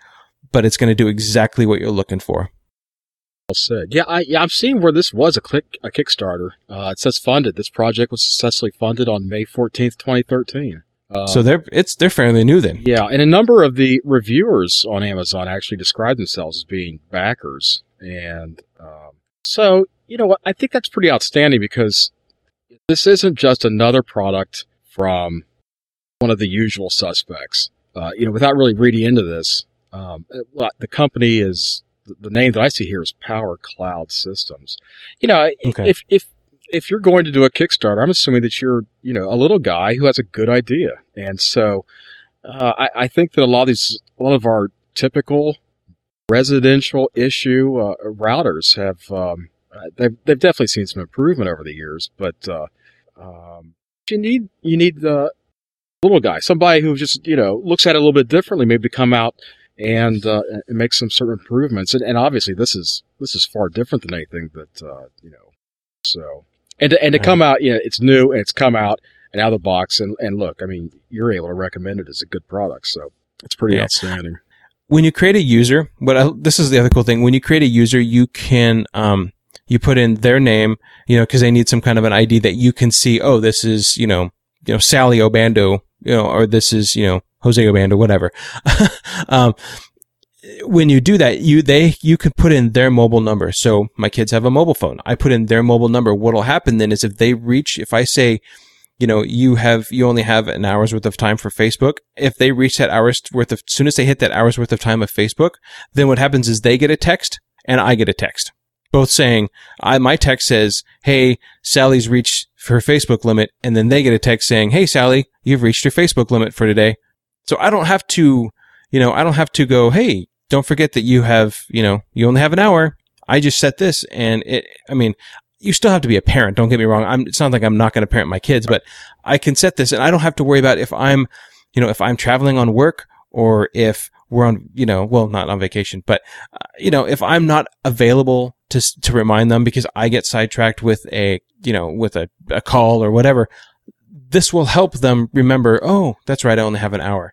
but it's going to do exactly what you're looking for. Well said. Yeah, I, yeah, I'm seeing where this was a click a Kickstarter. Uh, it says funded. This project was successfully funded on May fourteenth, twenty thirteen. Uh, so they're it's they're fairly new then. Yeah, and a number of the reviewers on Amazon actually describe themselves as being backers, and um, so you know what? I think that's pretty outstanding because this isn't just another product from one of the usual suspects. Uh, you know, without really reading into this, um, the company is. The name that I see here is Power Cloud Systems. You know, okay. if if if you're going to do a Kickstarter, I'm assuming that you're, you know, a little guy who has a good idea, and so uh, I, I think that a lot of these, a lot of our typical residential issue uh, routers have um, they've they've definitely seen some improvement over the years, but uh, um, you need you need the little guy, somebody who just you know looks at it a little bit differently, maybe to come out. And, uh, and make some certain improvements. And, and obviously this is, this is far different than anything that, uh, you know, so, and to, and to come out, you know, it's new and it's come out and out of the box. And, and look, I mean, you're able to recommend it as a good product. So it's pretty yeah. outstanding. When you create a user, what I, this is the other cool thing. When you create a user, you can, um, you put in their name, you know, cause they need some kind of an I D that you can see, oh, this is, you know, you know, Sally Obando, you know, or this is, you know, Jose Obando, whatever. um, when you do that, you, they, you can put in their mobile number. So my kids have a mobile phone. I put in their mobile number. What'll happen then is if they reach, if I say, you know, you have, you only have an hour's worth of time for Facebook. If they reach that hour's worth of, as soon as they hit that hour's worth of time of Facebook, then what happens is they get a text and I get a text. Both saying, I, my text says, hey, Sally's reached her Facebook limit. And then they get a text saying, hey, Sally, you've reached your Facebook limit for today. So I don't have to, you know, I don't have to go, hey, don't forget that you have, you know, you only have an hour. I just set this. And it, I mean, you still have to be a parent. Don't get me wrong. I'm, it's not like I'm not going to parent my kids, but I can set this and I don't have to worry about if I'm, you know, if I'm traveling on work or if we're on, you know, well, not on vacation, but, uh, you know, if I'm not available to, to remind them because I get sidetracked with a, you know, with a, a call or whatever, this will help them remember, oh, that's right. I only have an hour.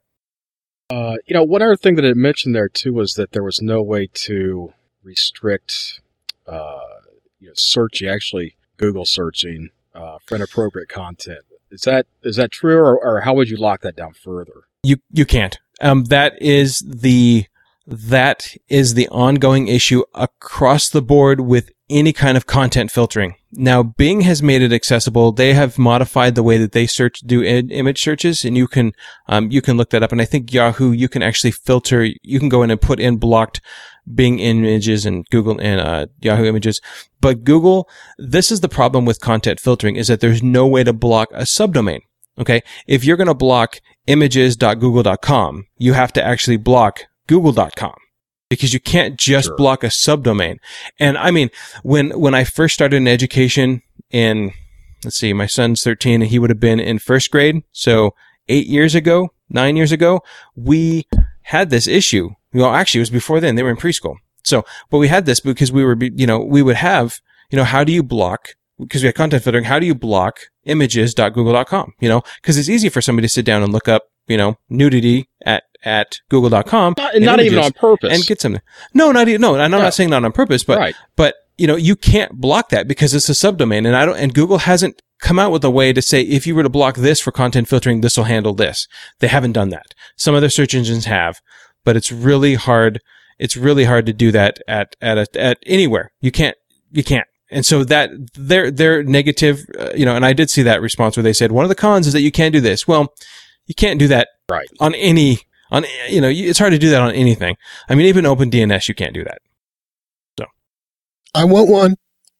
Uh, you know, one other thing that it mentioned there too was that there was no way to restrict, uh, you know, searching, actually Google searching, uh, for inappropriate content. Is that, is that true or, or how would you lock that down further? You, you can't. Um, that is the, that is the ongoing issue across the board with any kind of content filtering. Now, Bing has made it accessible. They have modified the way that they search, do in, image searches, and you can, um, you can look that up. And I think Yahoo, you can actually filter, you can go in and put in blocked Bing images and Google and, uh, Yahoo images. But Google, this is the problem with content filtering is that there's no way to block a subdomain. Okay. If you're going to block images dot google dot com, you have to actually block google dot com. Because you can't just sure. block a subdomain. And I mean, when, when I first started in education in, let's see, my son's thirteen and he would have been in first grade. So eight years ago, nine years ago, we had this issue. Well, actually it was before then. They were in preschool. So, but we had this because we were, you know, we would have, you know, how do you block, because we had content filtering, how do you block images dot google dot com? You know, because it's easy for somebody to sit down and look up, you know, nudity at, at google dot com. Not, not even on purpose. And get something. No, not even, no, and I'm no. not saying not on purpose, but, right. but, you know, you can't block that because it's a subdomain and I don't, and Google hasn't come out with a way to say, if you were to block this for content filtering, this will handle this. They haven't done that. Some other search engines have, but it's really hard. It's really hard to do that at, at, a, at anywhere. You can't, you can't. And so that, their, their negative, uh, you know, and I did see that response where they said, one of the cons is that you can't do this. Well, you can't do that right. on any, on, you know, it's hard to do that on anything. I mean, even OpenDNS, you can't do that. So. I want one.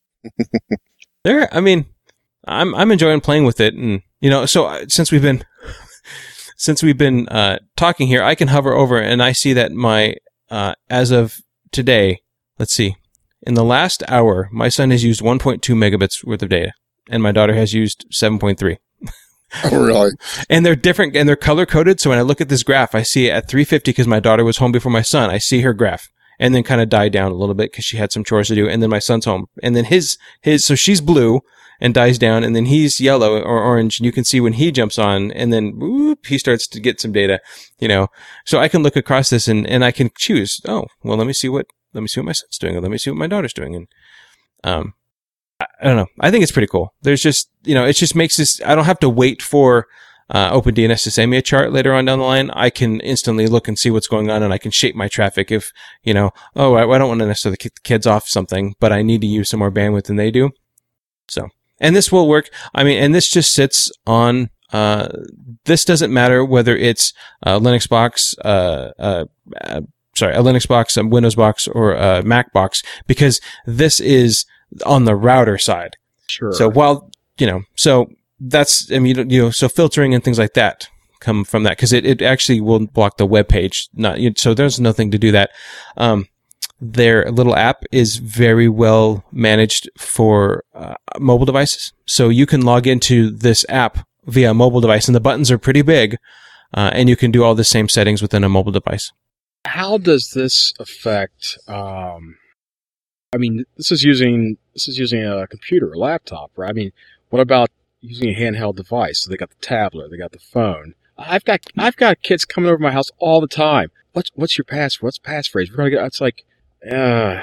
there, I mean, I'm, I'm enjoying playing with it. And, you know, so since we've been, since we've been, uh, talking here, I can hover over and I see that my, uh, as of today, let's see, in the last hour, my son has used one point two megabits worth of data and my daughter has used seven point three. Oh, really? And they're different and they're color coded. So when I look at this graph, I see it at three fifty because my daughter was home before my son. I see her graph and then kind of die down a little bit because she had some chores to do. And then my son's home and then his, his, so she's blue and dies down, and then he's yellow or orange, and you can see when he jumps on, and then whoop, he starts to get some data, you know. So I can look across this and, and I can choose, oh, well, let me see what, let me see what my son's doing, or let me see what my daughter's doing. And, um, I, I don't know. I think it's pretty cool. There's just, you know, it just makes this, I don't have to wait for, uh, OpenDNS to send me a chart later on down the line. I can instantly look and see what's going on, and I can shape my traffic if, you know, oh, I, I don't want to necessarily kick the kids off something, but I need to use some more bandwidth than they do. So, and this will work. I mean, and this just sits on, uh, this doesn't matter whether it's a Linux box, uh, uh, uh sorry, a Linux box, a Windows box, or a Mac box, because this is on the router side. Sure. So while, you know, so that's, I mean, you know, so filtering and things like that come from that, because it, it actually will block the web page. Not, so there's nothing to do that. Um, Their little app is very well managed for uh, mobile devices. So you can log into this app via a mobile device, and the buttons are pretty big, uh, and you can do all the same settings within a mobile device. How does this affect, um, I mean, this is using, this is using a computer, a laptop, right? I mean, what about using a handheld device? So they got the tablet, they got the phone. I've got, I've got kids coming over to my house all the time. What's, what's your password? What's passphrase? We're going to get, it's like, Uh,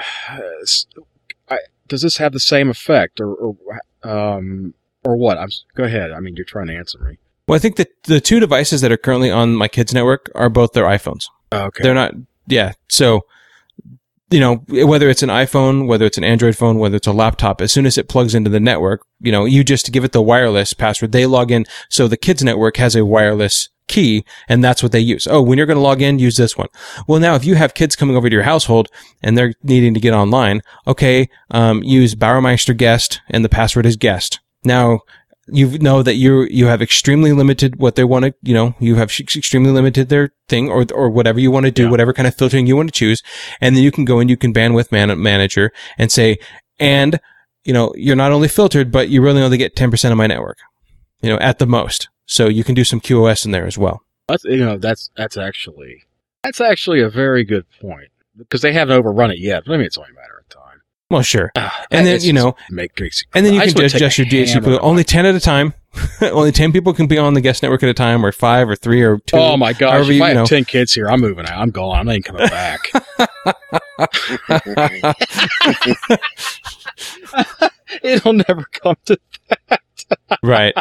I, does this have the same effect, or, or um, or what? I'm, go ahead. I mean, you're trying to answer me. Well, I think that the two devices that are currently on my kids' network are both their iPhones. Okay. They're not, yeah. So, you know, whether it's an iPhone, whether it's an Android phone, whether it's a laptop, as soon as it plugs into the network, you know, you just give it the wireless password. They log in. So the kids' network has a wireless key, and that's what they use. Oh, when you're going to log in, use this one. Well, now if you have kids coming over to your household and they're needing to get online, okay, um, use Bauermeister guest, and the password is guest. Now you know that you you have extremely limited what they want to, you know, you have extremely limited their thing, or or whatever you want to do, yeah. Whatever kind of filtering you want to choose, and then you can go and you can bandwidth man- manager and say, and you know, you're not only filtered, but you really only get ten percent of my network, you know, at the most. So you can do some Q o S in there as well. That's, you know, that's that's actually that's actually a very good point, because they haven't overrun it yet. But I mean, it's only a matter of time. Well, sure. Uh, and then, you know, make, and then you can just adjust your D H C P. Only ten at a time. Only ten people can be on the guest network at a time, or five, or three, or two. Oh my gosh! If you, I you have know. ten kids here, I'm moving out. I'm gone. I'm not even coming back. It'll never come to that. Right.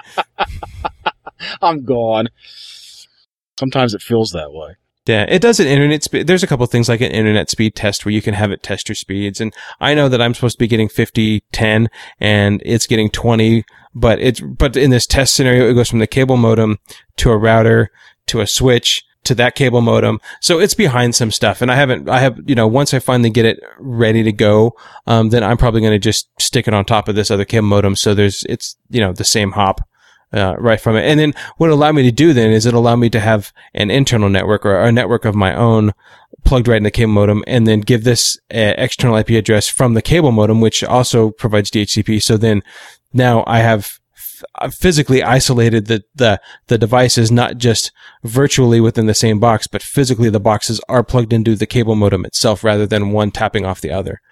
I'm gone. Sometimes it feels that way. Yeah, it does an internet speed. There's a couple of things like an internet speed test where you can have it test your speeds. And I know that I'm supposed to be getting fifty, ten, and it's getting twenty, but it's, but in this test scenario, it goes from the cable modem to a router to a switch to that cable modem. So it's behind some stuff. And I haven't, I have, you know, once I finally get it ready to go, um, then I'm probably going to just stick it on top of this other cable modem. So there's, it's, you know, the same hop. Uh, right from it. And then what it allowed me to do then is it allowed me to have an internal network, or a network of my own, plugged right in the cable modem, and then give this uh, external I P address from the cable modem, which also provides D H C P. So then now I have f- physically isolated the, the, the devices, not just virtually within the same box, but physically the boxes are plugged into the cable modem itself, rather than one tapping off the other.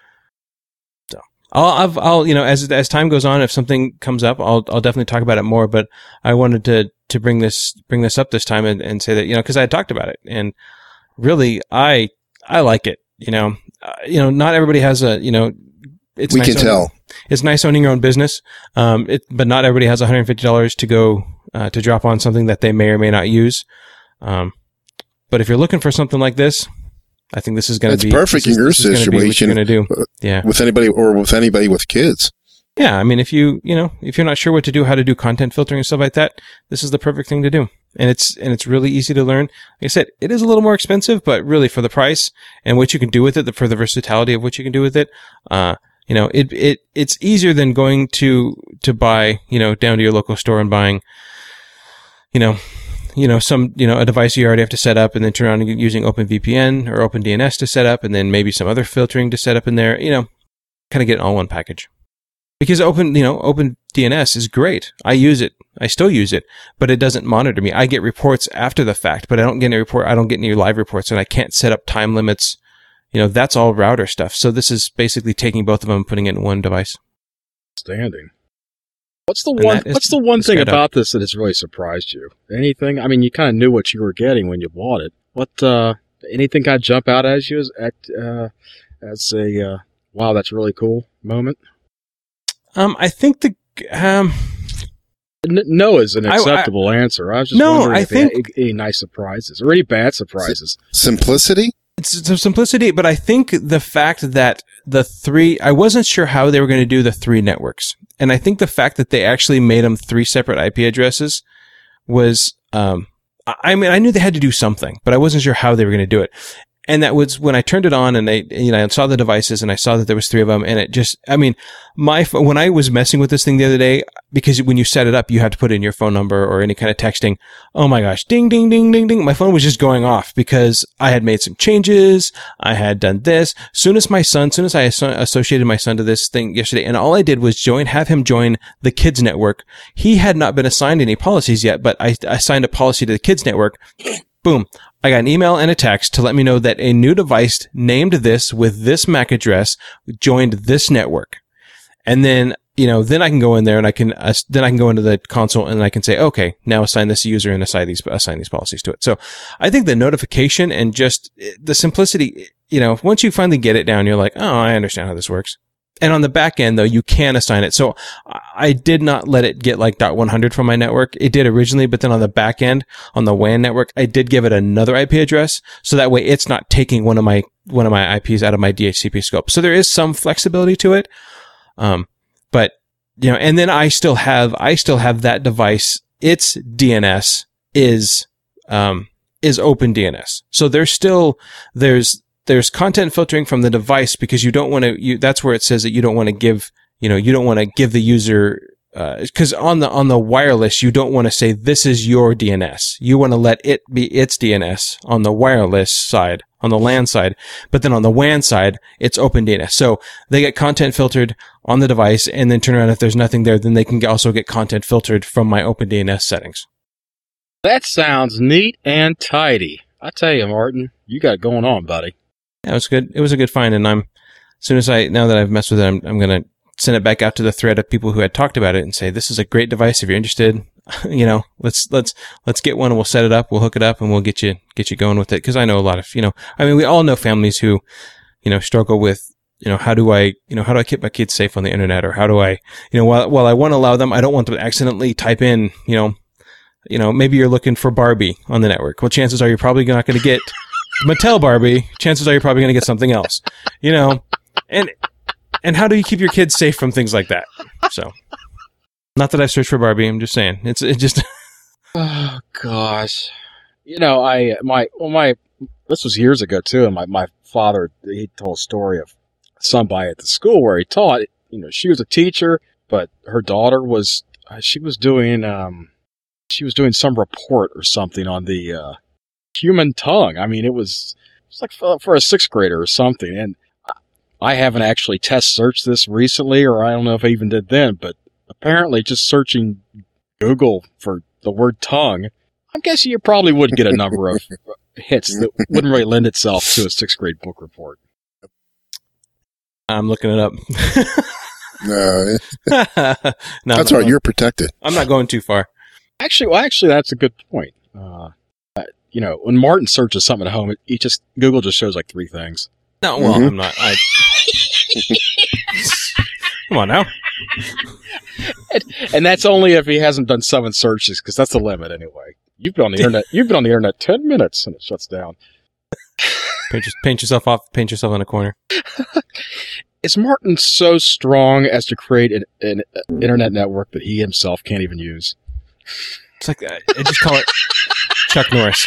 I'll, I've, I'll, you know, as, as time goes on, if something comes up, I'll, I'll definitely talk about it more, but I wanted to, to bring this, bring this up this time and, and say that, you know, cause I had talked about it, and really, I, I like it, you know, uh, you know, not everybody has a, you know, it's we nice can owning, tell it's nice owning your own business. Um, it, but not everybody has one hundred fifty dollars to go, uh, to drop on something that they may or may not use. Um, but if you're looking for something like this, I think this is going to be it's perfect in your situation. Going to do, yeah, with anybody or with anybody with kids. Yeah, I mean, if you you know if you're not sure what to do, how to do content filtering and stuff like that, this is the perfect thing to do, and it's and it's really easy to learn. Like I said, it is a little more expensive, but really for the price and what you can do with it, for the versatility of what you can do with it, uh, you know, it it it's easier than going to to buy, you know, down to your local store and buying, you know. You know, some, you know, a device you already have to set up, and then turn around and using OpenVPN or OpenDNS to set up, and then maybe some other filtering to set up in there, you know, kind of get it all in one package. Because Open, you know, OpenDNS is great. I use it. I still use it, but it doesn't monitor me. I get reports after the fact, but I don't get any report. I don't get any live reports, and I can't set up time limits. You know, that's all router stuff. So this is basically taking both of them and putting it in one device. Standing. What's the And one? that is What's the one the thing Skydog. about this that has really surprised you? Anything? I mean, you kind of knew what you were getting when you bought it. What? Uh, anything kind of jump out as you as at uh, as a uh, wow, that's really cool moment? Um, I think the um, N- no is an I- I- acceptable answer. I was just No, wondering I if you had think- any, any nice surprises or any bad surprises. Simplicity? it's, it's simplicity, but I think the fact that the three, I wasn't sure how they were going to do the three networks, and I think the fact that they actually made them three separate I P addresses was, um, I I mean, I knew they had to do something, but I wasn't sure how they were going to do it. And that was when I turned it on and I, you know, I saw the devices and I saw that there was three of them. And it just, I mean, my, ph- when I was messing with this thing the other day, because when you set it up, you have to put in your phone number or any kind of texting. Oh my gosh, ding, ding, ding, ding, ding. My phone was just going off because I had made some changes. I had done this. Soon as my son, soon as I asso- associated my son to this thing yesterday, and all I did was join, have him join the kids network. He had not been assigned any policies yet, but I assigned a policy to the kids network. Boom. I got an email and a text to let me know that a new device named this with this M A C address joined this network. And then, you know, then I can go in there and I can, uh, then I can go into the console and I can say, okay, now assign this user and assign these, assign these policies to it. So I think the notification and just the simplicity, you know, once you finally get it down, you're like, oh, I understand how this works. And on the back end, though, you can assign it. So I did not let it get like dot one hundred from my network. It did originally, but then on the back end, on the W A N network, I did give it another I P address. So that way it's not taking one of my, one of my I Ps out of my D H C P scope. So there is some flexibility to it. Um, but, you know, and then I still have, I still have that device. Its D N S is, um, is open D N S. So there's still, there's, There's content filtering from the device because you don't want to, you, that's where it says that you don't want to give, you know, you don't want to give the user, uh, cause on the, on the wireless, you don't want to say this is your D N S. You want to let it be its D N S on the wireless side, on the LAN side. But then on the W A N side, it's open D N S. So they get content filtered on the device and then turn around. If there's nothing there, then they can also get content filtered from my open D N S settings. That sounds neat and tidy. I tell you, Martin, you got it going on, buddy. Yeah, it was good. It was a good find, and I'm as soon as I now that I've messed with it, I'm, I'm gonna send it back out to the thread of people who had talked about it and say this is a great device. If you're interested, you know, let's let's let's get one and we'll set it up. We'll hook it up and we'll get you get you going with it. Because I know a lot of you know, I mean, we all know families who you know struggle with you know how do I you know how do I keep my kids safe on the internet, or how do I you know while while I want to allow them, I don't want them to accidentally type in you know you know maybe you're looking for Barbie on the network. Well, chances are you're probably not going to get Mattel Barbie. Chances are you're probably going to get something else, you know, and, and how do you keep your kids safe from things like that? So not that I've searched for Barbie. I'm just saying it's, it just, Oh gosh, you know, I my well my this was years ago too, and my my father he told a story of somebody at the school where he taught. You know, she was a teacher, but her daughter was uh, she was doing um she was doing some report or something on the uh, human tongue. I mean, it was it's like for, for a sixth grader or something, and I haven't actually test searched this recently, or I don't know if I even did then, but apparently just searching Google for the word tongue, I'm guessing you probably would get a number of hits that wouldn't really lend itself to a sixth grade book report. I'm looking it up. No, no, that's I'm all right. You're protected. I'm not going too far. Actually, well, actually, that's a good point. Uh, uh, you know, when Martin searches something at home, it, he just Google just shows like three things. No, well, Mhm. I'm not. I, come on now. and, and that's only if he hasn't done seven searches, because that's the limit anyway. You've been on the internet. You've been on the internet ten minutes, and it shuts down. Paint, your, paint yourself off. Paint yourself in a corner. Is Martin so strong as to create an, an internet network that he himself can't even use? It's like I I just call it Chuck Norris.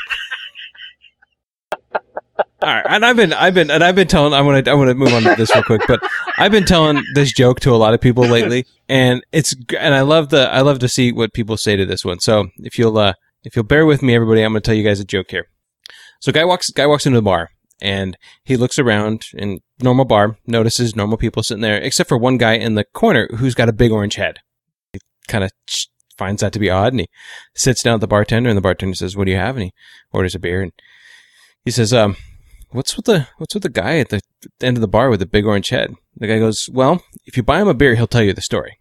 All right, and I've been, I've been, and I've been telling. I want to, I want to move on to this real quick, but I've been telling this joke to a lot of people lately, and it's, and I love the, I love to see what people say to this one. So if you'll, uh, if you'll bear with me, everybody, I'm going to tell you guys a joke here. So guy walks, guy walks into the bar, and he looks around in normal bar, notices normal people sitting there, except for one guy in the corner who's got a big orange head. He kind of finds that to be odd, and he sits down at the bartender, and the bartender says, "What do you have?" And he orders a beer, and he says, um, what's with the, what's with the guy at the end of the bar with the big orange head? The guy goes, "Well, if you buy him a beer, he'll tell you the story.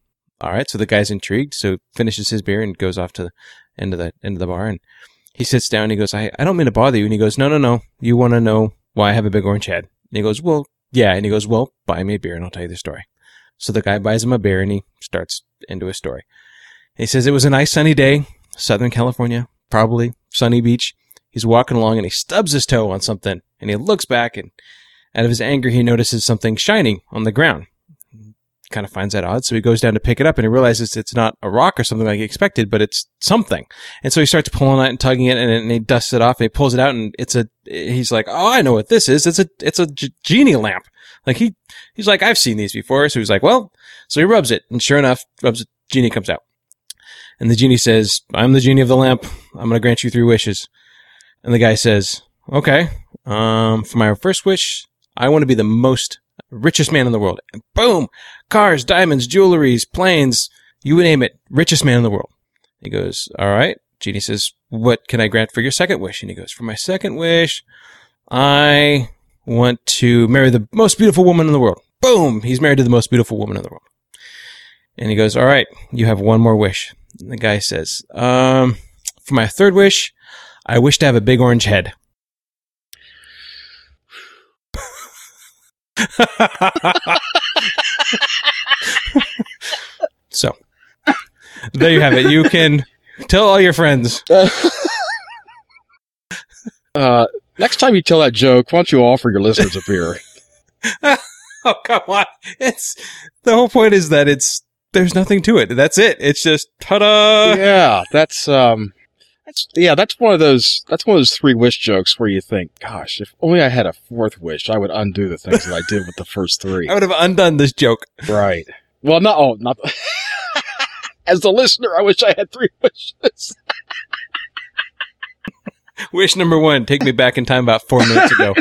all right. So the guy's intrigued. So finishes his beer and goes off to the end of the end of the bar. And he sits down and he goes, I, I don't mean to bother you. And he goes, no, no, no. You want to know why I have a big orange head? And he goes, well, yeah. And he goes, well, buy me a beer and I'll tell you the story. So the guy buys him a beer and he starts into his story. And he says, it was a nice sunny day, Southern California, probably sunny beach. He's walking along and he stubs his toe on something and he looks back and out of his anger, he notices something shining on the ground. Kind of finds that odd. So he goes down to pick it up and he realizes it's not a rock or something like he expected, but it's something. And so he starts pulling on it and tugging it and, and he dusts it off and he pulls it out and it's a, he's like, oh, I know what this is. It's a, it's a g- genie lamp. Like he, he's like, I've seen these before. So he's like, well, so he rubs it and sure enough, rubs it, genie comes out. And the genie says, I'm the genie of the lamp. I'm going to grant you three wishes. And the guy says, okay, um, for my first wish, I want to be the most richest man in the world. And boom, cars, diamonds, jewelries, planes, you name it, richest man in the world. He goes, all right. Genie says, what can I grant for your second wish? And he goes, for my second wish, I want to marry the most beautiful woman in the world. Boom, he's married to the most beautiful woman in the world. And he goes, all right, you have one more wish. And the guy says, um, for my third wish, I wish to have a big orange head. So, there you have it. You can tell all your friends. Uh, next time you tell that joke, why don't you offer your listeners a beer? Oh, come on. It's, the whole point is that it's, there's nothing to it. That's it. It's just, ta-da! Yeah, that's, um, that's, yeah, that's one of those, that's one of those three wish jokes where you think, gosh, if only I had a fourth wish, I would undo the things that I did with the first three. I would have undone this joke. Right. Well, not, oh, not, as the listener, I wish I had three wishes. Wish number one, take me back in time about four minutes ago.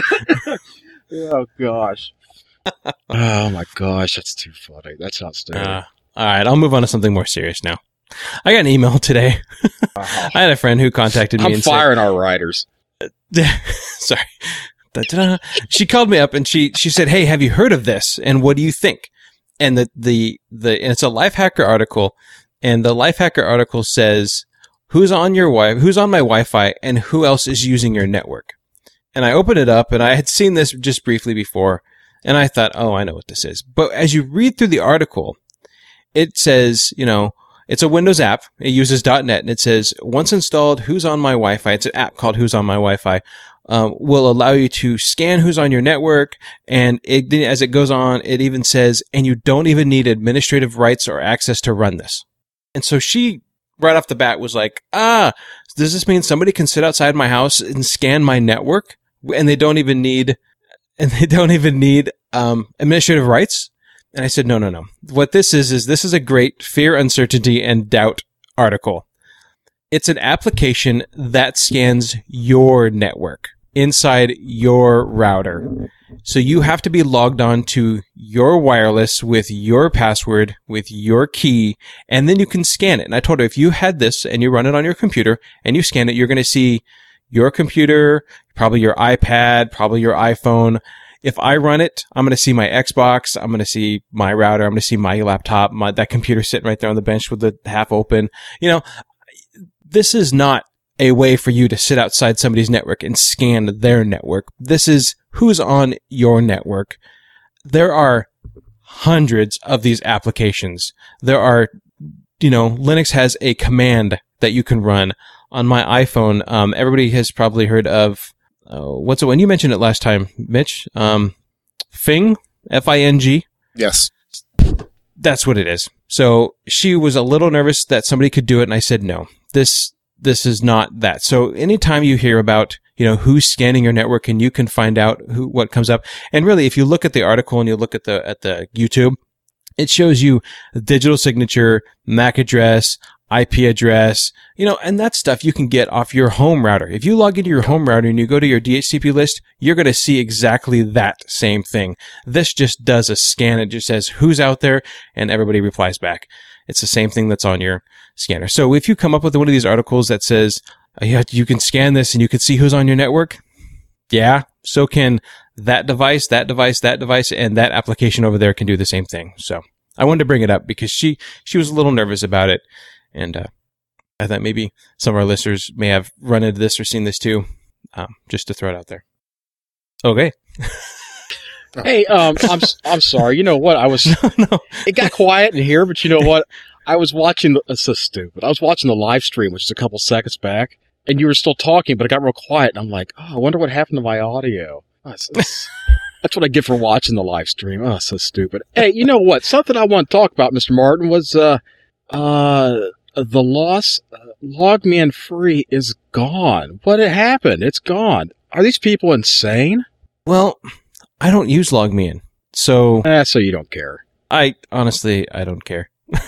Oh, gosh. Oh, my gosh, that's too funny. That's outstanding. Uh, all right, I'll move on to something more serious now. I got an email today. Uh-huh. I had a friend who contacted me I'm and firing said, our writers. Sorry. Da-da-da. She called me up and she, she said, hey, have you heard of this? And what do you think? And the, the, the, and it's a Lifehacker article. And the Lifehacker article says, who's on your wi who's on my Wi-Fi and who else is using your network? And I opened it up and I had seen this just briefly before. And I thought, oh, I know what this is. But as you read through the article, it says, you know, it's a Windows app. It uses .dot net, and it says, once installed, Who's on My Wi-Fi, it's an app called Who's on My Wi-Fi, um, will allow you to scan who's on your network, and it, as it goes on, it even says, and you don't even need administrative rights or access to run this. And so she, right off the bat, was like, ah, does this mean somebody can sit outside my house and scan my network, and they don't even need, and they don't even need um, administrative rights? And I said, no, no, no. What this is, is this is a great fear, uncertainty, and doubt article. It's an application that scans your network inside your router. So you have to be logged on to your wireless with your password, with your key, and then you can scan it. And I told her, if you had this and you run it on your computer and you scan it, you're going to see your computer, probably your iPad, probably your iPhone. If I run it, I'm going to see my Xbox, I'm going to see my router, I'm going to see my laptop, my, that computer sitting right there on the bench with the half open. You know, this is not a way for you to sit outside somebody's network and scan their network. This is who's on your network. There are hundreds of these applications. There are, you know, Linux has a command that you can run on my iPhone. Um, everybody has probably heard of Uh, what's it when you mentioned it last time, Mitch? Um, Fing, F I N G. Yes. That's what it is. So she was a little nervous that somebody could do it, and I said, no, this, this is not that. So anytime you hear about, you know, who's scanning your network and you can find out who, what comes up. And really, if you look at the article and you look at the, at the YouTube, it shows you digital signature, M A C address, I P address, you know, and that stuff you can get off your home router. If you log into your home router and you go to your D H C P list, you're going to see exactly that same thing. This just does a scan. It just says who's out there and everybody replies back. It's the same thing that's on your scanner. So if you come up with one of these articles that says, oh, yeah, you can scan this and you can see who's on your network. Yeah, so can that device, that device, that device, and that application over there can do the same thing. So I wanted to bring it up because she, she was a little nervous about it. And uh, I thought maybe some of our listeners may have run into this or seen this too, um, just to throw it out there. Okay. Hey, um, I'm I'm sorry. You know what? I was. no, no. It got quiet in here, but you know what? I was watching. The, it's so stupid. I was watching the live stream, which is a couple seconds back, and you were still talking, but it got real quiet, and I'm like, oh, I wonder what happened to my audio. Oh, it's, it's, that's what I get for watching the live stream. Oh, so stupid. Hey, you know what? Something I want to talk about, Mister Martin, was uh, uh, the loss. Uh, Logman Free is gone. What had happened? It's gone. Are these people insane? Well, I don't use LogMeIn, so Eh, so you don't care. I honestly I don't care.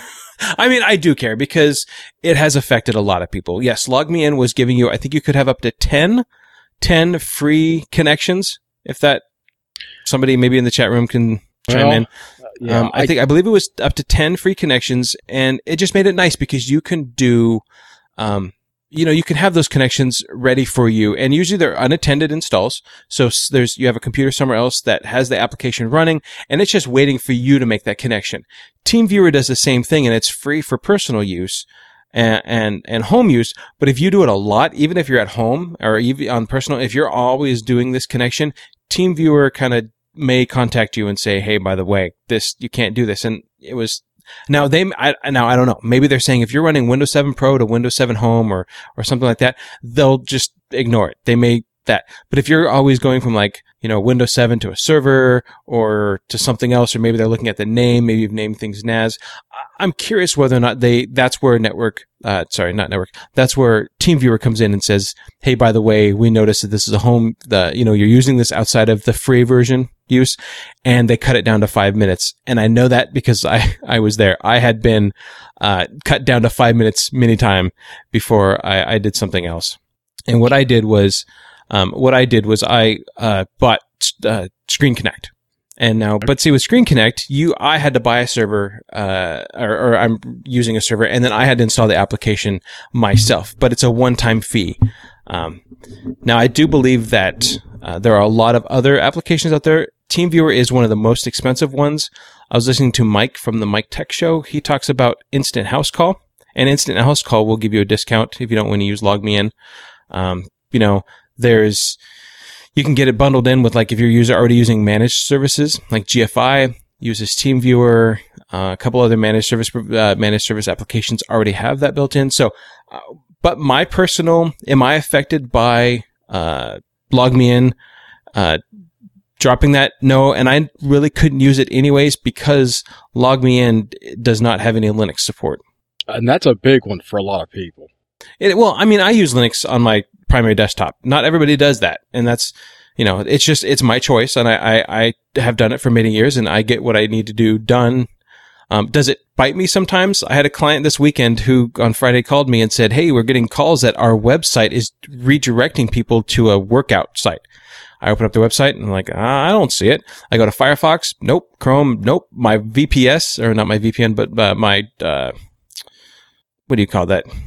I mean, I do care because it has affected a lot of people. Yes, LogMeIn was giving you, I think you could have up to ten, ten free connections. If that somebody maybe in the chat room can chime Well, in. uh, yeah, um, I, I- think I believe it was up to ten free connections, and it just made it nice because you can do. Um, you know, you can have those connections ready for you, and usually they're unattended installs. So s- there's, you have a computer somewhere else that has the application running, and it's just waiting for you to make that connection. TeamViewer does the same thing, and it's free for personal use and, and, and home use. But if you do it a lot, even if you're at home or even on personal, if you're always doing this connection, TeamViewer kind of may contact you and say, hey, by the way, this, you can't do this. And it was, Now they, I, now I don't know. Maybe they're saying if you're running Windows seven Pro to Windows seven Home or, or something like that, they'll just ignore it. They may that. But if you're always going from like, you know, Windows seven to a server or to something else, or maybe they're looking at the name, maybe you've named things N A S. I'm curious whether or not they, that's where network, uh, sorry, not network. That's where TeamViewer comes in and says, hey, by the way, we noticed that this is a home, the, you know, you're using this outside of the free version use, and they cut it down to five minutes. And I know that because I, I was there. I had been, uh, cut down to five minutes many time before I, I did something else. And what I did was, um, what I did was I, uh, bought, uh, Screen Connect. And now, but see, with Screen Connect, you, I had to buy a server, uh, or, or I'm using a server, and then I had to install the application myself, but it's a one-time fee. Um, now I do believe that, uh, there are a lot of other applications out there. TeamViewer is one of the most expensive ones. I was listening to Mike from the Mike Tech Show. He talks about Instant House Call, and Instant House Call will give you a discount if you don't want to use LogMeIn. Um, you know, there's, you can get it bundled in with, like, if you're user already using managed services, like G F I uses TeamViewer, uh, a couple other managed service, uh, managed service applications already have that built in. So, uh, but my personal, am I affected by, uh, LogMeIn, uh, dropping that? No. And I really couldn't use it anyways because LogMeIn does not have any Linux support. And that's a big one for a lot of people. It, well, I mean, I use Linux on my primary desktop. Not everybody does that. And that's, you know, it's just, it's my choice. And I, I, I have done it for many years and I get what I need to do done. Um, does it bite me sometimes? I had a client this weekend who on Friday called me and said, hey, we're getting calls that our website is redirecting people to a workout site. I open up the website and I'm like, ah, I don't see it. I go to Firefox. Nope. Chrome. Nope. My V P S, or not my V P N, but uh, my, uh, what do you call that?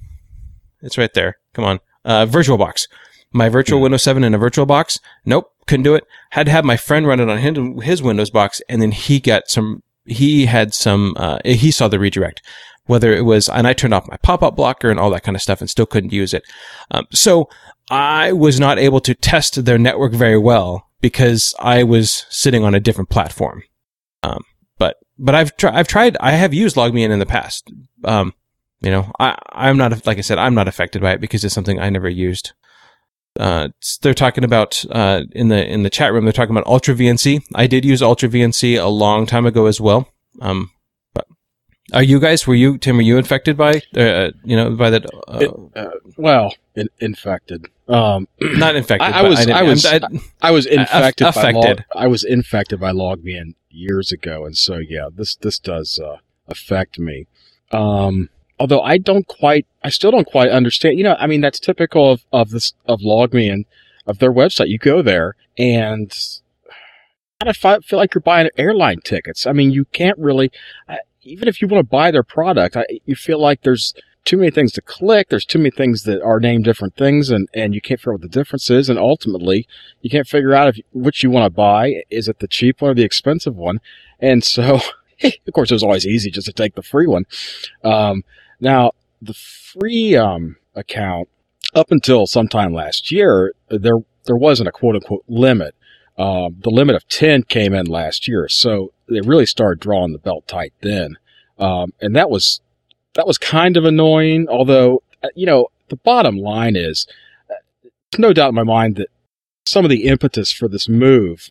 It's right there. Come on. Uh, VirtualBox. My virtual Windows seven in a VirtualBox. Nope. Couldn't do it. Had to have my friend run it on his, his Windows box, and then he got some, he had some, uh, he saw the redirect. Whether it was, and I turned off my pop-up blocker and all that kind of stuff and still couldn't use it. Um, so I was not able to test their network very well because I was sitting on a different platform. Um, but, but I've tried, I've tried, I have used LogMeIn in the past. Um, You know, I, I'm not, like I said, I'm not affected by it because it's something I never used. Uh, they're talking about, uh, in the, in the chat room, they're talking about Ultra V N C. I did use Ultra V N C a long time ago as well. Um, but are you guys, were you, Tim, were you infected by, uh, you know, by that? Uh, It, uh, well, in, infected. Um, not infected. I, I but was, I, I was, I, I was infected aff- by log, affected. I was infected by LogMeIn years ago, and so yeah, this this does uh, affect me. Um, although I don't quite, I still don't quite understand. You know, I mean, that's typical of of this of LogMeIn, of their website. You go there and kind of feel like you're buying airline tickets. I mean, you can't really, even if you want to buy their product, I, you feel like there's too many things to click. There's too many things that are named different things, and, and you can't figure out what the difference is. And ultimately, you can't figure out if which you want to buy. Is it the cheap one or the expensive one? And so of course, it was always easy just to take the free one. Um, now, the free um, account, up until sometime last year, there there wasn't a quote-unquote limit. Um, the limit of ten came in last year, so they really started drawing the belt tight then. Um, and that was that was kind of annoying, although, you know, the bottom line is, there's no doubt in my mind that some of the impetus for this move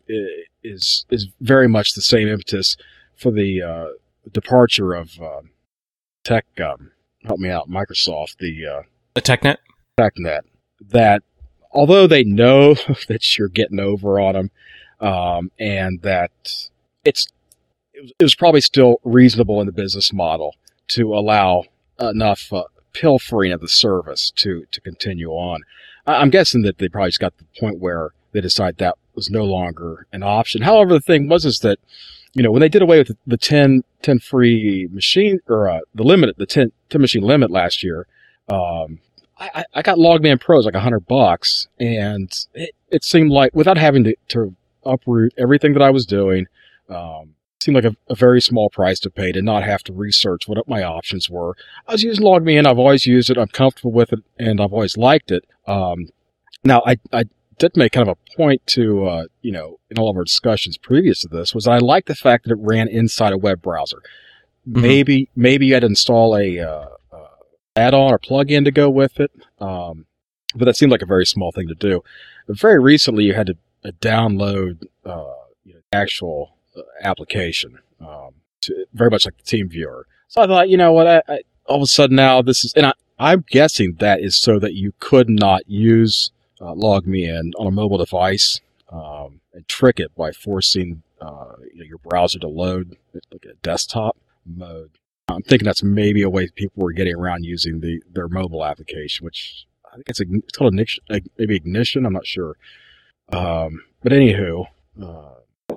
is is very much the same impetus for the uh, departure of uh, Tech, um, help me out, Microsoft, the uh, the TechNet? TechNet, that although they know that you're getting over on them, um, and that it's it was, it was probably still reasonable in the business model to allow enough uh, pilfering of the service to, to continue on. I'm guessing that they probably just got to the point where they decided that was no longer an option. However, the thing was is that, you know, when they did away with the ten, ten free machine, or uh, the limit, the ten, ten machine limit last year, um, I, I got Logman Pros like a hundred bucks, and it, it seemed like, without having to, to uproot everything that I was doing, um, it seemed like a, a very small price to pay to not have to research what my options were. I was using LogMeIn. I've always used it. I'm comfortable with it, and I've always liked it. Um, now, I, I did make kind of a point to, uh, you know, in all of our discussions previous to this, was I liked the fact that it ran inside a web browser. Mm-hmm. Maybe, maybe you had to install a, uh, uh, add-on or plug-in to go with it. Um, but that seemed like a very small thing to do. But very recently, you had to uh, download, uh, you know, actual uh, application, um, to, very much like the TeamViewer. So I thought, you know what, I, I, all of a sudden now this is, and I, I'm guessing that is so that you could not use uh, LogMeIn on a mobile device, um, and trick it by forcing uh, you know, your browser to load like a desktop mode. I'm thinking that's maybe a way people were getting around using the their mobile application, which I think it's, a, it's called Ignition, maybe Ignition. I'm not sure. Um, but anywho, uh,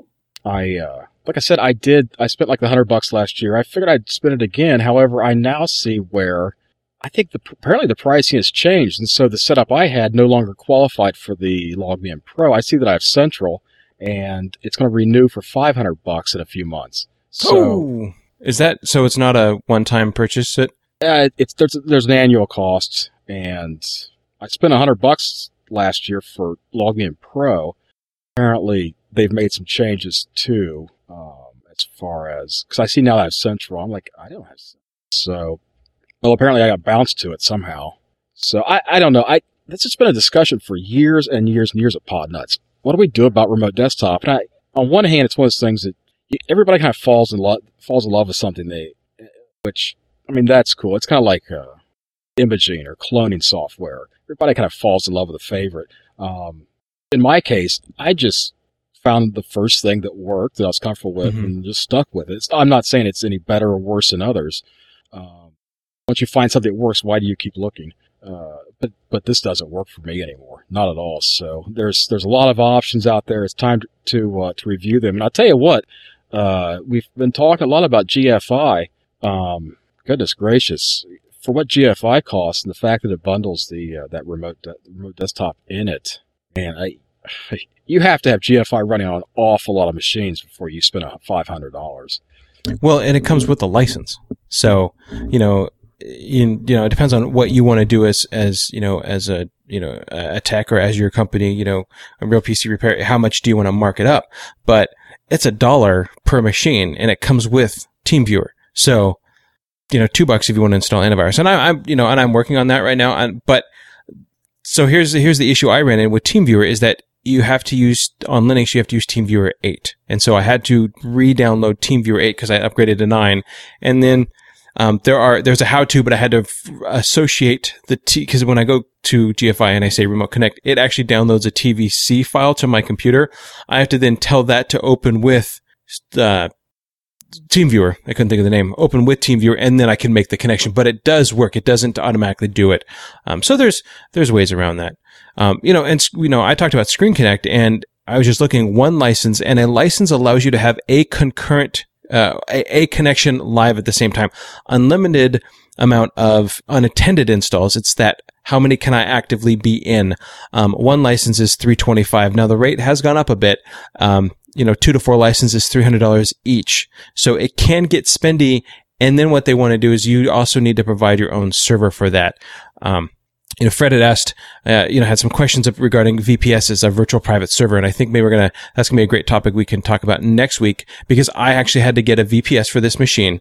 I uh, like I said, I did. I spent like the hundred bucks last year. I figured I'd spend it again. However, I now see where I think the apparently the pricing has changed, and so the setup I had no longer qualified for the LogMeIn Pro. I see that I have Central, and it's going to renew for five hundred bucks in a few months. So. Oh. Is that so? It's not a one-time purchase. It uh, it's there's there's an annual cost, and I spent a hundred bucks last year for LogMeIn Pro. Apparently, they've made some changes too, um, as far as because I see now that I have Central. I'm like, I don't have Central. So, well, apparently I got bounced to it somehow. So I I don't know. I this has been a discussion for years and years and years at Podnuts. What do we do about remote desktop? And I, on one hand, it's one of those things that everybody kind of falls in love falls in love with something they, which I mean that's cool. It's kind of like uh, imaging or cloning software. Everybody kind of falls in love with a favorite. Um, in my case, I just found the first thing that worked that I was comfortable with, mm-hmm. and just stuck with it. It's, I'm not saying it's any better or worse than others. Um, once you find something that works, why do you keep looking? Uh, but but this doesn't work for me anymore, not at all. So there's there's a lot of options out there. It's time to to, uh, to review them. And I'll tell you what. Uh, we've been talking a lot about G F I. Um, goodness gracious, for what G F I costs and the fact that it bundles the uh, that remote de- remote desktop in it, man, I, you have to have G F I running on an awful lot of machines before you spend five hundred dollars. Well, and it comes with a license, so you know, you, you know, it depends on what you want to do as as you know as a you know a tech or as your company, you know, a real P C repair. How much do you want to mark it up? But it's a dollar per machine, and it comes with TeamViewer. So, you know, two bucks if you want to install antivirus. And I, I'm, you know, and I'm working on that right now. And, but so here's here's the issue I ran in with TeamViewer is that you have to use on Linux. You have to use TeamViewer eight, and so I had to re-download TeamViewer eight because I upgraded to nine, and then. Um, there are, there's a how-to, but I had to f- associate the T, cause when I go to G F I and I say remote connect, it actually downloads a T V C file to my computer. I have to then tell that to open with, uh, TeamViewer. I couldn't think of the name. Open with TeamViewer, and then I can make the connection, but it does work. It doesn't automatically do it. Um, so there's, there's ways around that. Um, you know, and, you know, I talked about Screen Connect, and I was just looking one license, and a license allows you to have a concurrent Uh, a, a connection live at the same time. Unlimited amount of unattended installs. It's that how many can I actively be in? Um, one license is three twenty-five. Now the rate has gone up a bit. Um, you know, two to four licenses, three hundred dollars each. So it can get spendy. And then what they want to do is you also need to provide your own server for that. Um, you know, Fred had asked, uh, you know, had some questions regarding V P S as a virtual private server. And I think maybe we're going to, that's going to be a great topic we can talk about next week, because I actually had to get a V P S for this machine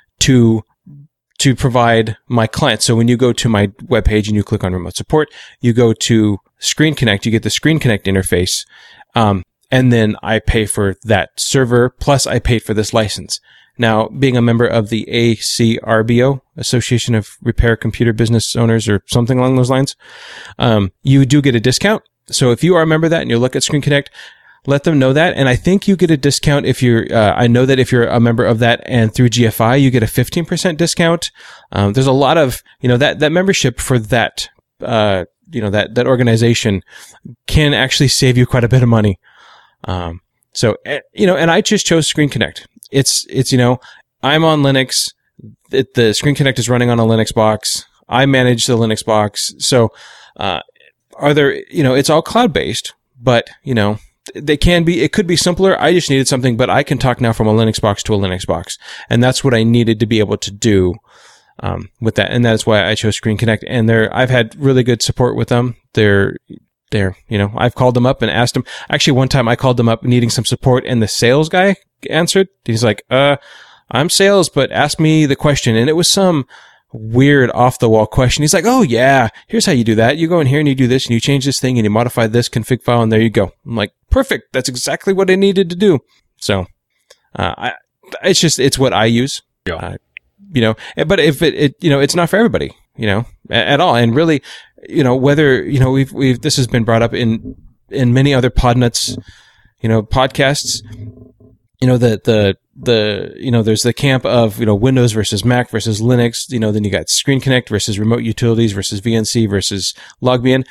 to, to provide my clients. So when you go to my webpage and you click on remote support, you go to Screen Connect, you get the Screen Connect interface. Um, and then I pay for that server, plus I paid for this license. Now, being a member of the A C R B O, Association of Repair Computer Business Owners, or something along those lines, um, you do get a discount. So if you are a member of that and you look at Screen Connect, let them know that. And I think you get a discount if you're, uh, I know that if you're a member of that and through G F I, you get a fifteen percent discount. Um, there's a lot of, you know, that, that membership for that, uh, you know, that, that organization can actually save you quite a bit of money. Um, so, you know, and I just chose Screen Connect. It's, it's, you know, I'm on Linux. It, the Screen Connect is running on a Linux box. I manage the Linux box. So, uh, are there, you know, it's all cloud based, but, you know, they can be, it could be simpler. I just needed something, but I can talk now from a Linux box to a Linux box. And that's what I needed to be able to do, um, with that. And that's why I chose Screen Connect. And they're, I've had really good support with them. They're, they're, you know, I've called them up and asked them. Actually, one time I called them up needing some support and the sales guy answered. He's like, uh, I'm sales, but ask me the question. And it was some weird off the wall question. He's like, oh yeah, here's how you do that. You go in here and you do this and you change this thing and you modify this config file and there you go. I'm like, perfect. That's exactly what I needed to do. So, uh, I, it's just, it's what I use. Yeah. Uh, you know, but if it, it, you know, it's not for everybody, you know, at, at all. And really, you know, whether, you know, we've, we've, this has been brought up in, in many other Podnuts, you know, podcasts, you know, the, the, the, you know, there's the camp of, you know, Windows versus Mac versus Linux, you know, then you got Screen Connect versus remote utilities versus V N C versus LogMeIn.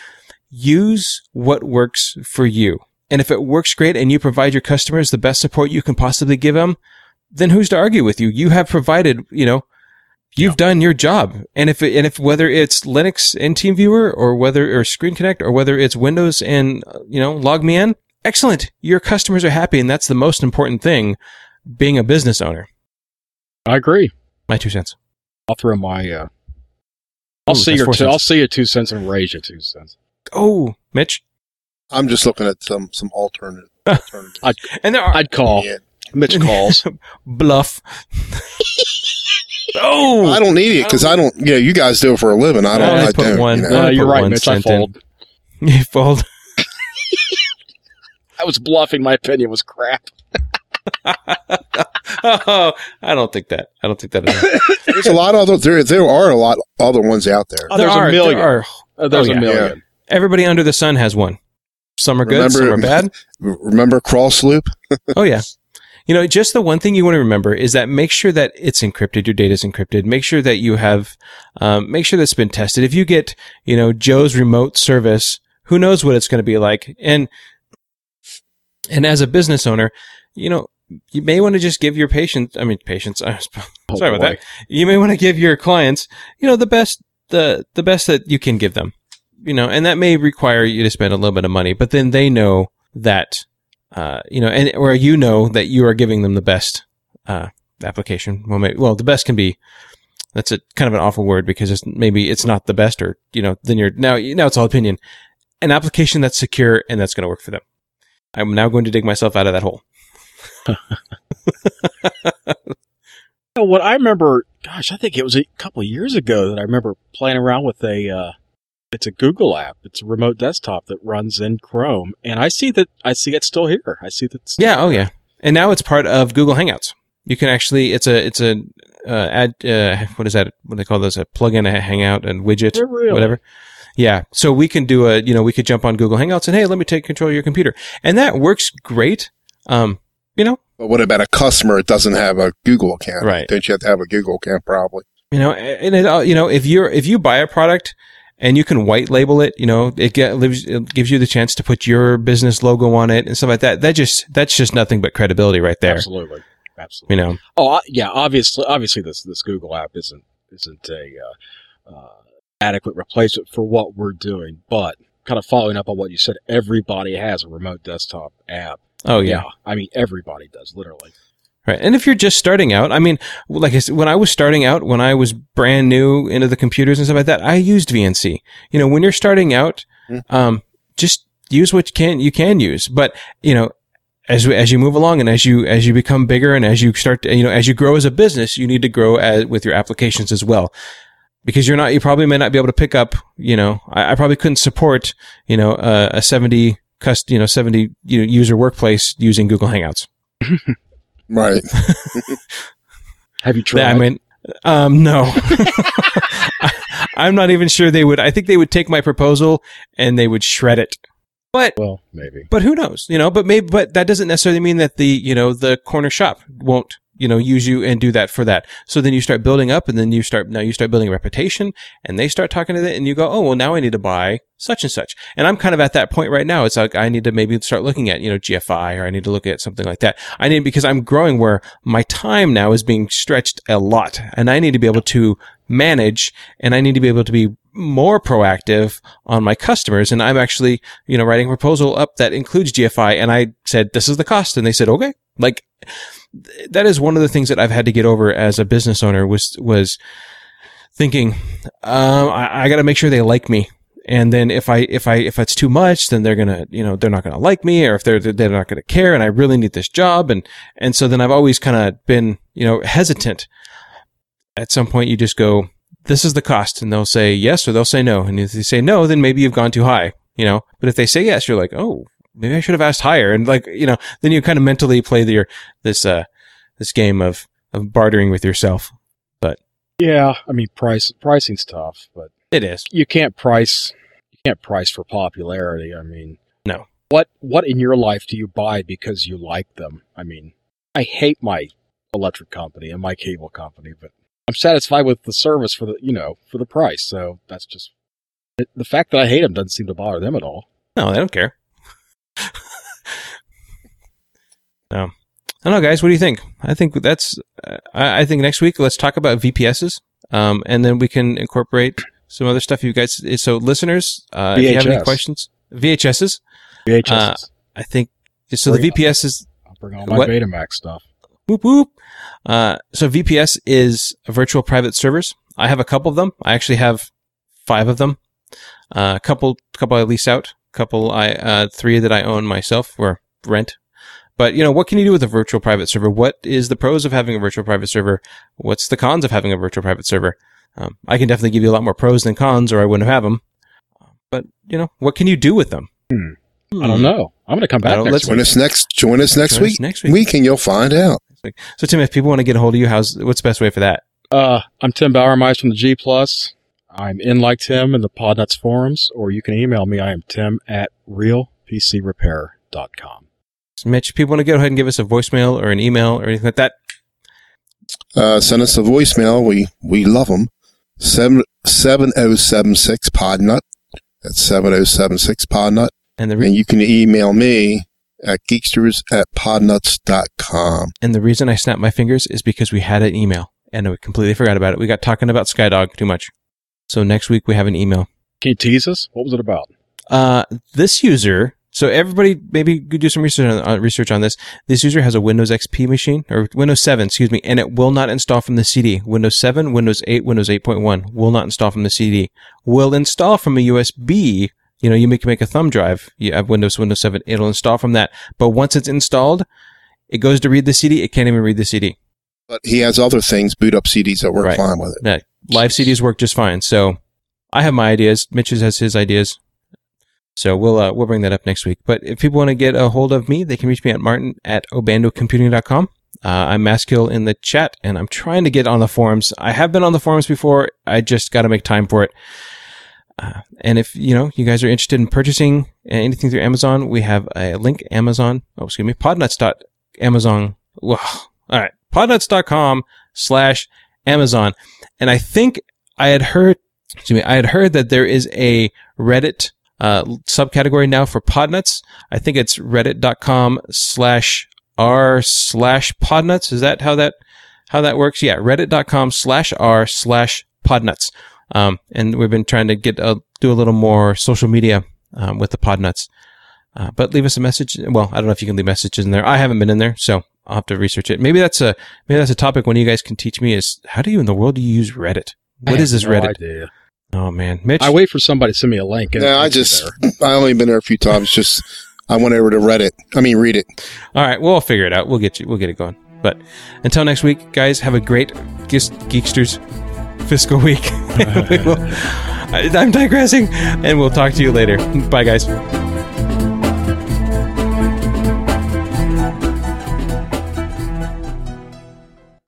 Use what works for you. And if it works great and you provide your customers the best support you can possibly give them, then who's to argue with you? You have provided, you know, you've yeah. done your job. And if, it, and if whether it's Linux and TeamViewer or whether, or Screen Connect or whether it's Windows and, you know, LogMeIn, excellent. Your customers are happy. And that's the most important thing being a business owner. I agree. My two cents. I'll throw my, uh, I'll Ooh, see your, two, I'll see your two cents and raise your two cents. Oh, Mitch. I'm just looking at some, some alternative, alternatives. I'd, and there are, I'd call. Yeah. Mitch calls. Bluff. Oh, I don't need it because I don't. Yeah, you guys do it for a living. I don't. I I put don't. one. You know? Uh, I you're put right, one Mitch. I cent in. fold. You fold. I was bluffing. My opinion was crap. Oh, I don't think that. I don't think that. At all. There's a lot of other. There, there are a lot other ones out there. Oh, There there's are, a million. there are. Uh, there's Oh, a yeah. million. Everybody under the sun has one. Some are good, some are bad. Remember Cross Loop? Oh yeah. You know, just the one thing you want to remember is that make sure that it's encrypted, your data's encrypted. Make sure that you have, um, make sure that's been tested. If you get, you know, Joe's remote service, who knows what it's going to be like? And, and as a business owner, you know, you may want to just give your patients, I mean, patients, uh, Oh, sorry about boy. that. You may want to give your clients, you know, the best, the, the best that you can give them, you know, and that may require you to spend a little bit of money, but then they know that, uh, you know, and, or you know that you are giving them the best, uh, application. Well, maybe, well, the best can be, that's a kind of an awful word because it's maybe it's not the best or, you know, then you're now, now it's all opinion, an application that's secure and that's going to work for them. I'm now going to dig myself out of that hole. You know, what I remember, gosh, I think it was a couple of years ago that I remember playing around with a, uh, it's a Google app. It's a remote desktop that runs in Chrome. And I see that, I see it still here. I see that. It's still Yeah. Oh, here. yeah. And now it's part of Google Hangouts. You can actually, it's a, it's a, uh, add, uh, what is that? What do they call those? A plugin, a Hangout, and widget, Oh, really? whatever. Yeah. So we can do a, you know, we could jump on Google Hangouts and, hey, let me take control of your computer. And that works great. Um, you know, But what about a customer that doesn't have a Google account? Right. Don't you have to have a Google account probably? you know, and it, uh, you know, if you're, if you buy a product and you can white label it, you know, it, get, it gives you the chance to put your business logo on it and stuff like that. That just, that's just nothing but credibility right there. Absolutely. Absolutely. You know, Oh, I- yeah. Obviously, obviously, this this Google app isn't isn't a uh, uh, adequate replacement for what we're doing. But kind of following up on what you said, everybody has a remote desktop app. Oh yeah. Yeah, I mean everybody does, literally. Right. And if you're just starting out, I mean, like I said, when I was starting out, when I was brand new into the computers and stuff like that, I used V N C. You know, when you're starting out, um, just use what you can, you can use. But, you know, as, as you move along and as you, as you become bigger and as you start to, you know, as you grow as a business, you need to grow as, with your applications as well. Because you're not, you probably may not be able to pick up, you know, I, I probably couldn't support, you know, uh, a seventy cust, you know, seventy you know, user workplace using Google Hangouts. Right. Have you tried? I mean, um, no. I, I'm not even sure they would. I think they would take my proposal and they would shred it. But well, maybe. But who knows? You know. But maybe. But that doesn't necessarily mean that the you know the corner shop won't you know use you and do that for that. So then you start building up, and then you start now you start building a reputation, and they start talking to it, and you go, oh well, now I need to buy such and such. And I'm kind of at that point right now. It's like I need to maybe start looking at you know G F I, or I need to look at something like that. I need because I'm growing where my time now is being stretched a lot, and I need to be able to manage, and I need to be able to be more proactive on my customers. And I'm actually, you know, writing a proposal up that includes G F I. And I said, this is the cost. And they said, okay. Like that is one of the things that I've had to get over as a business owner was, was thinking, um, I, I got to make sure they like me. And then if I, if I, if it's too much, then they're going to, you know, they're not going to like me, or if they're, they're not going to care. And I really need this job. And, and so then I've always kind of been, you know, hesitant. At some point you just go, this is the cost, and they'll say yes or they'll say no. And if they say no, then maybe you've gone too high, you know, but if they say yes, you're like, oh, maybe I should have asked higher. And like, you know, then you kind of mentally play the, this, uh, this game of, of bartering with yourself. But yeah, I mean, price, pricing's tough, but it is. You can't price, you can't price for popularity. I mean, no. What, what in your life do you buy because you like them? I mean, I hate my electric company and my cable company, but I'm satisfied with the service for the, you know, for the price. So that's just it, the fact that I hate them doesn't seem to bother them at all. No, they don't care. No, I don't know, guys. What do you think? I think that's. Uh, I, I think next week let's talk about V P Ss, um, and then we can incorporate some other stuff. You guys, so listeners, uh, if you have any questions, V H Ss, V H Ss. Uh, I think so. Bring the V P S is. I'll bring all my what? Betamax stuff. Whoop whoop. Uh, so V P S is virtual private servers. I have a couple of them. I actually have five of them. A uh, couple, couple I lease out. Couple I, uh, three that I own myself or rent. But you know, what can you do with a virtual private server? What is the pros of having a virtual private server? What's the cons of having a virtual private server? Um, I can definitely give you a lot more pros than cons, or I wouldn't have them. But you know, what can you do with them? Hmm. I don't know. I'm going to come back next week. Join us next. Join us next join week. Us next week. week, and you'll find out. So, Tim, if people want to get a hold of you, how's what's the best way for that? Uh, I'm Tim Bauermeis from the G Plus. I'm in like Tim in the Podnuts forums, or you can email me. I am Tim at real p c repair dot com. So Mitch, if people want to go ahead and give us a voicemail or an email or anything like that, uh, send us a voicemail. We we love them. Seven seven zero seven six Podnut. That's seven zero seven six Podnut. And the re- and you can email me at geeksters at podnuts dot com. And the reason I snapped my fingers is because we had an email and I completely forgot about it. We got talking about Skydog too much. So next week we have an email. Can you tease us? What was it about? Uh, this user, so everybody maybe do some research on, uh, research on this. This user has a Windows X P machine, or Windows seven, excuse me, and it will not install from the C D. Windows seven, Windows eight, Windows eight point one will not install from the C D. Will install from a U S B. You know, you make make a thumb drive. You have Windows, Windows seven. It'll install from that. But once it's installed, it goes to read the C D. It can't even read the C D. But he has other things, boot up C Ds that work right. fine with it. Yeah, live C Ds work just fine. So I have my ideas. Mitch has his ideas. So we'll uh, we'll bring that up next week. But if people want to get a hold of me, they can reach me at martin at obando computing dot com. Uh, I'm Maskill in the chat, and I'm trying to get on the forums. I have been on the forums before. I just got to make time for it. Uh, and if, you know, you guys are interested in purchasing anything through Amazon, we have a link, Amazon, oh, excuse me, podnuts dot amazon, whoa, all right, podnuts dot com slash Amazon. And I think I had heard, excuse me, I had heard that there is a Reddit uh, subcategory now for Podnuts. I think it's reddit dot com slash r slash Podnuts. Is that how that, how that works? Yeah, reddit dot com slash r slash Podnuts. Um, and we've been trying to get a, do a little more social media, um, with the Podnuts. Uh, but leave us a message. Well, I don't know if you can leave messages in there. I haven't been in there, so I'll have to research it. Maybe that's a maybe that's a topic one of you guys can teach me is how do you in the world do you use Reddit? What I is this have no Reddit? idea. Oh man, Mitch. I wait for somebody to send me a link. And No, I it's just there. I only been there a few times. Just I went over to Reddit. I mean, read it. All right, we'll figure it out. We'll get you. We'll get it going. But until next week, guys, have a great Geeks- Geeksters fiscal week. We will- I'm digressing, and we'll talk to you later. Bye, guys.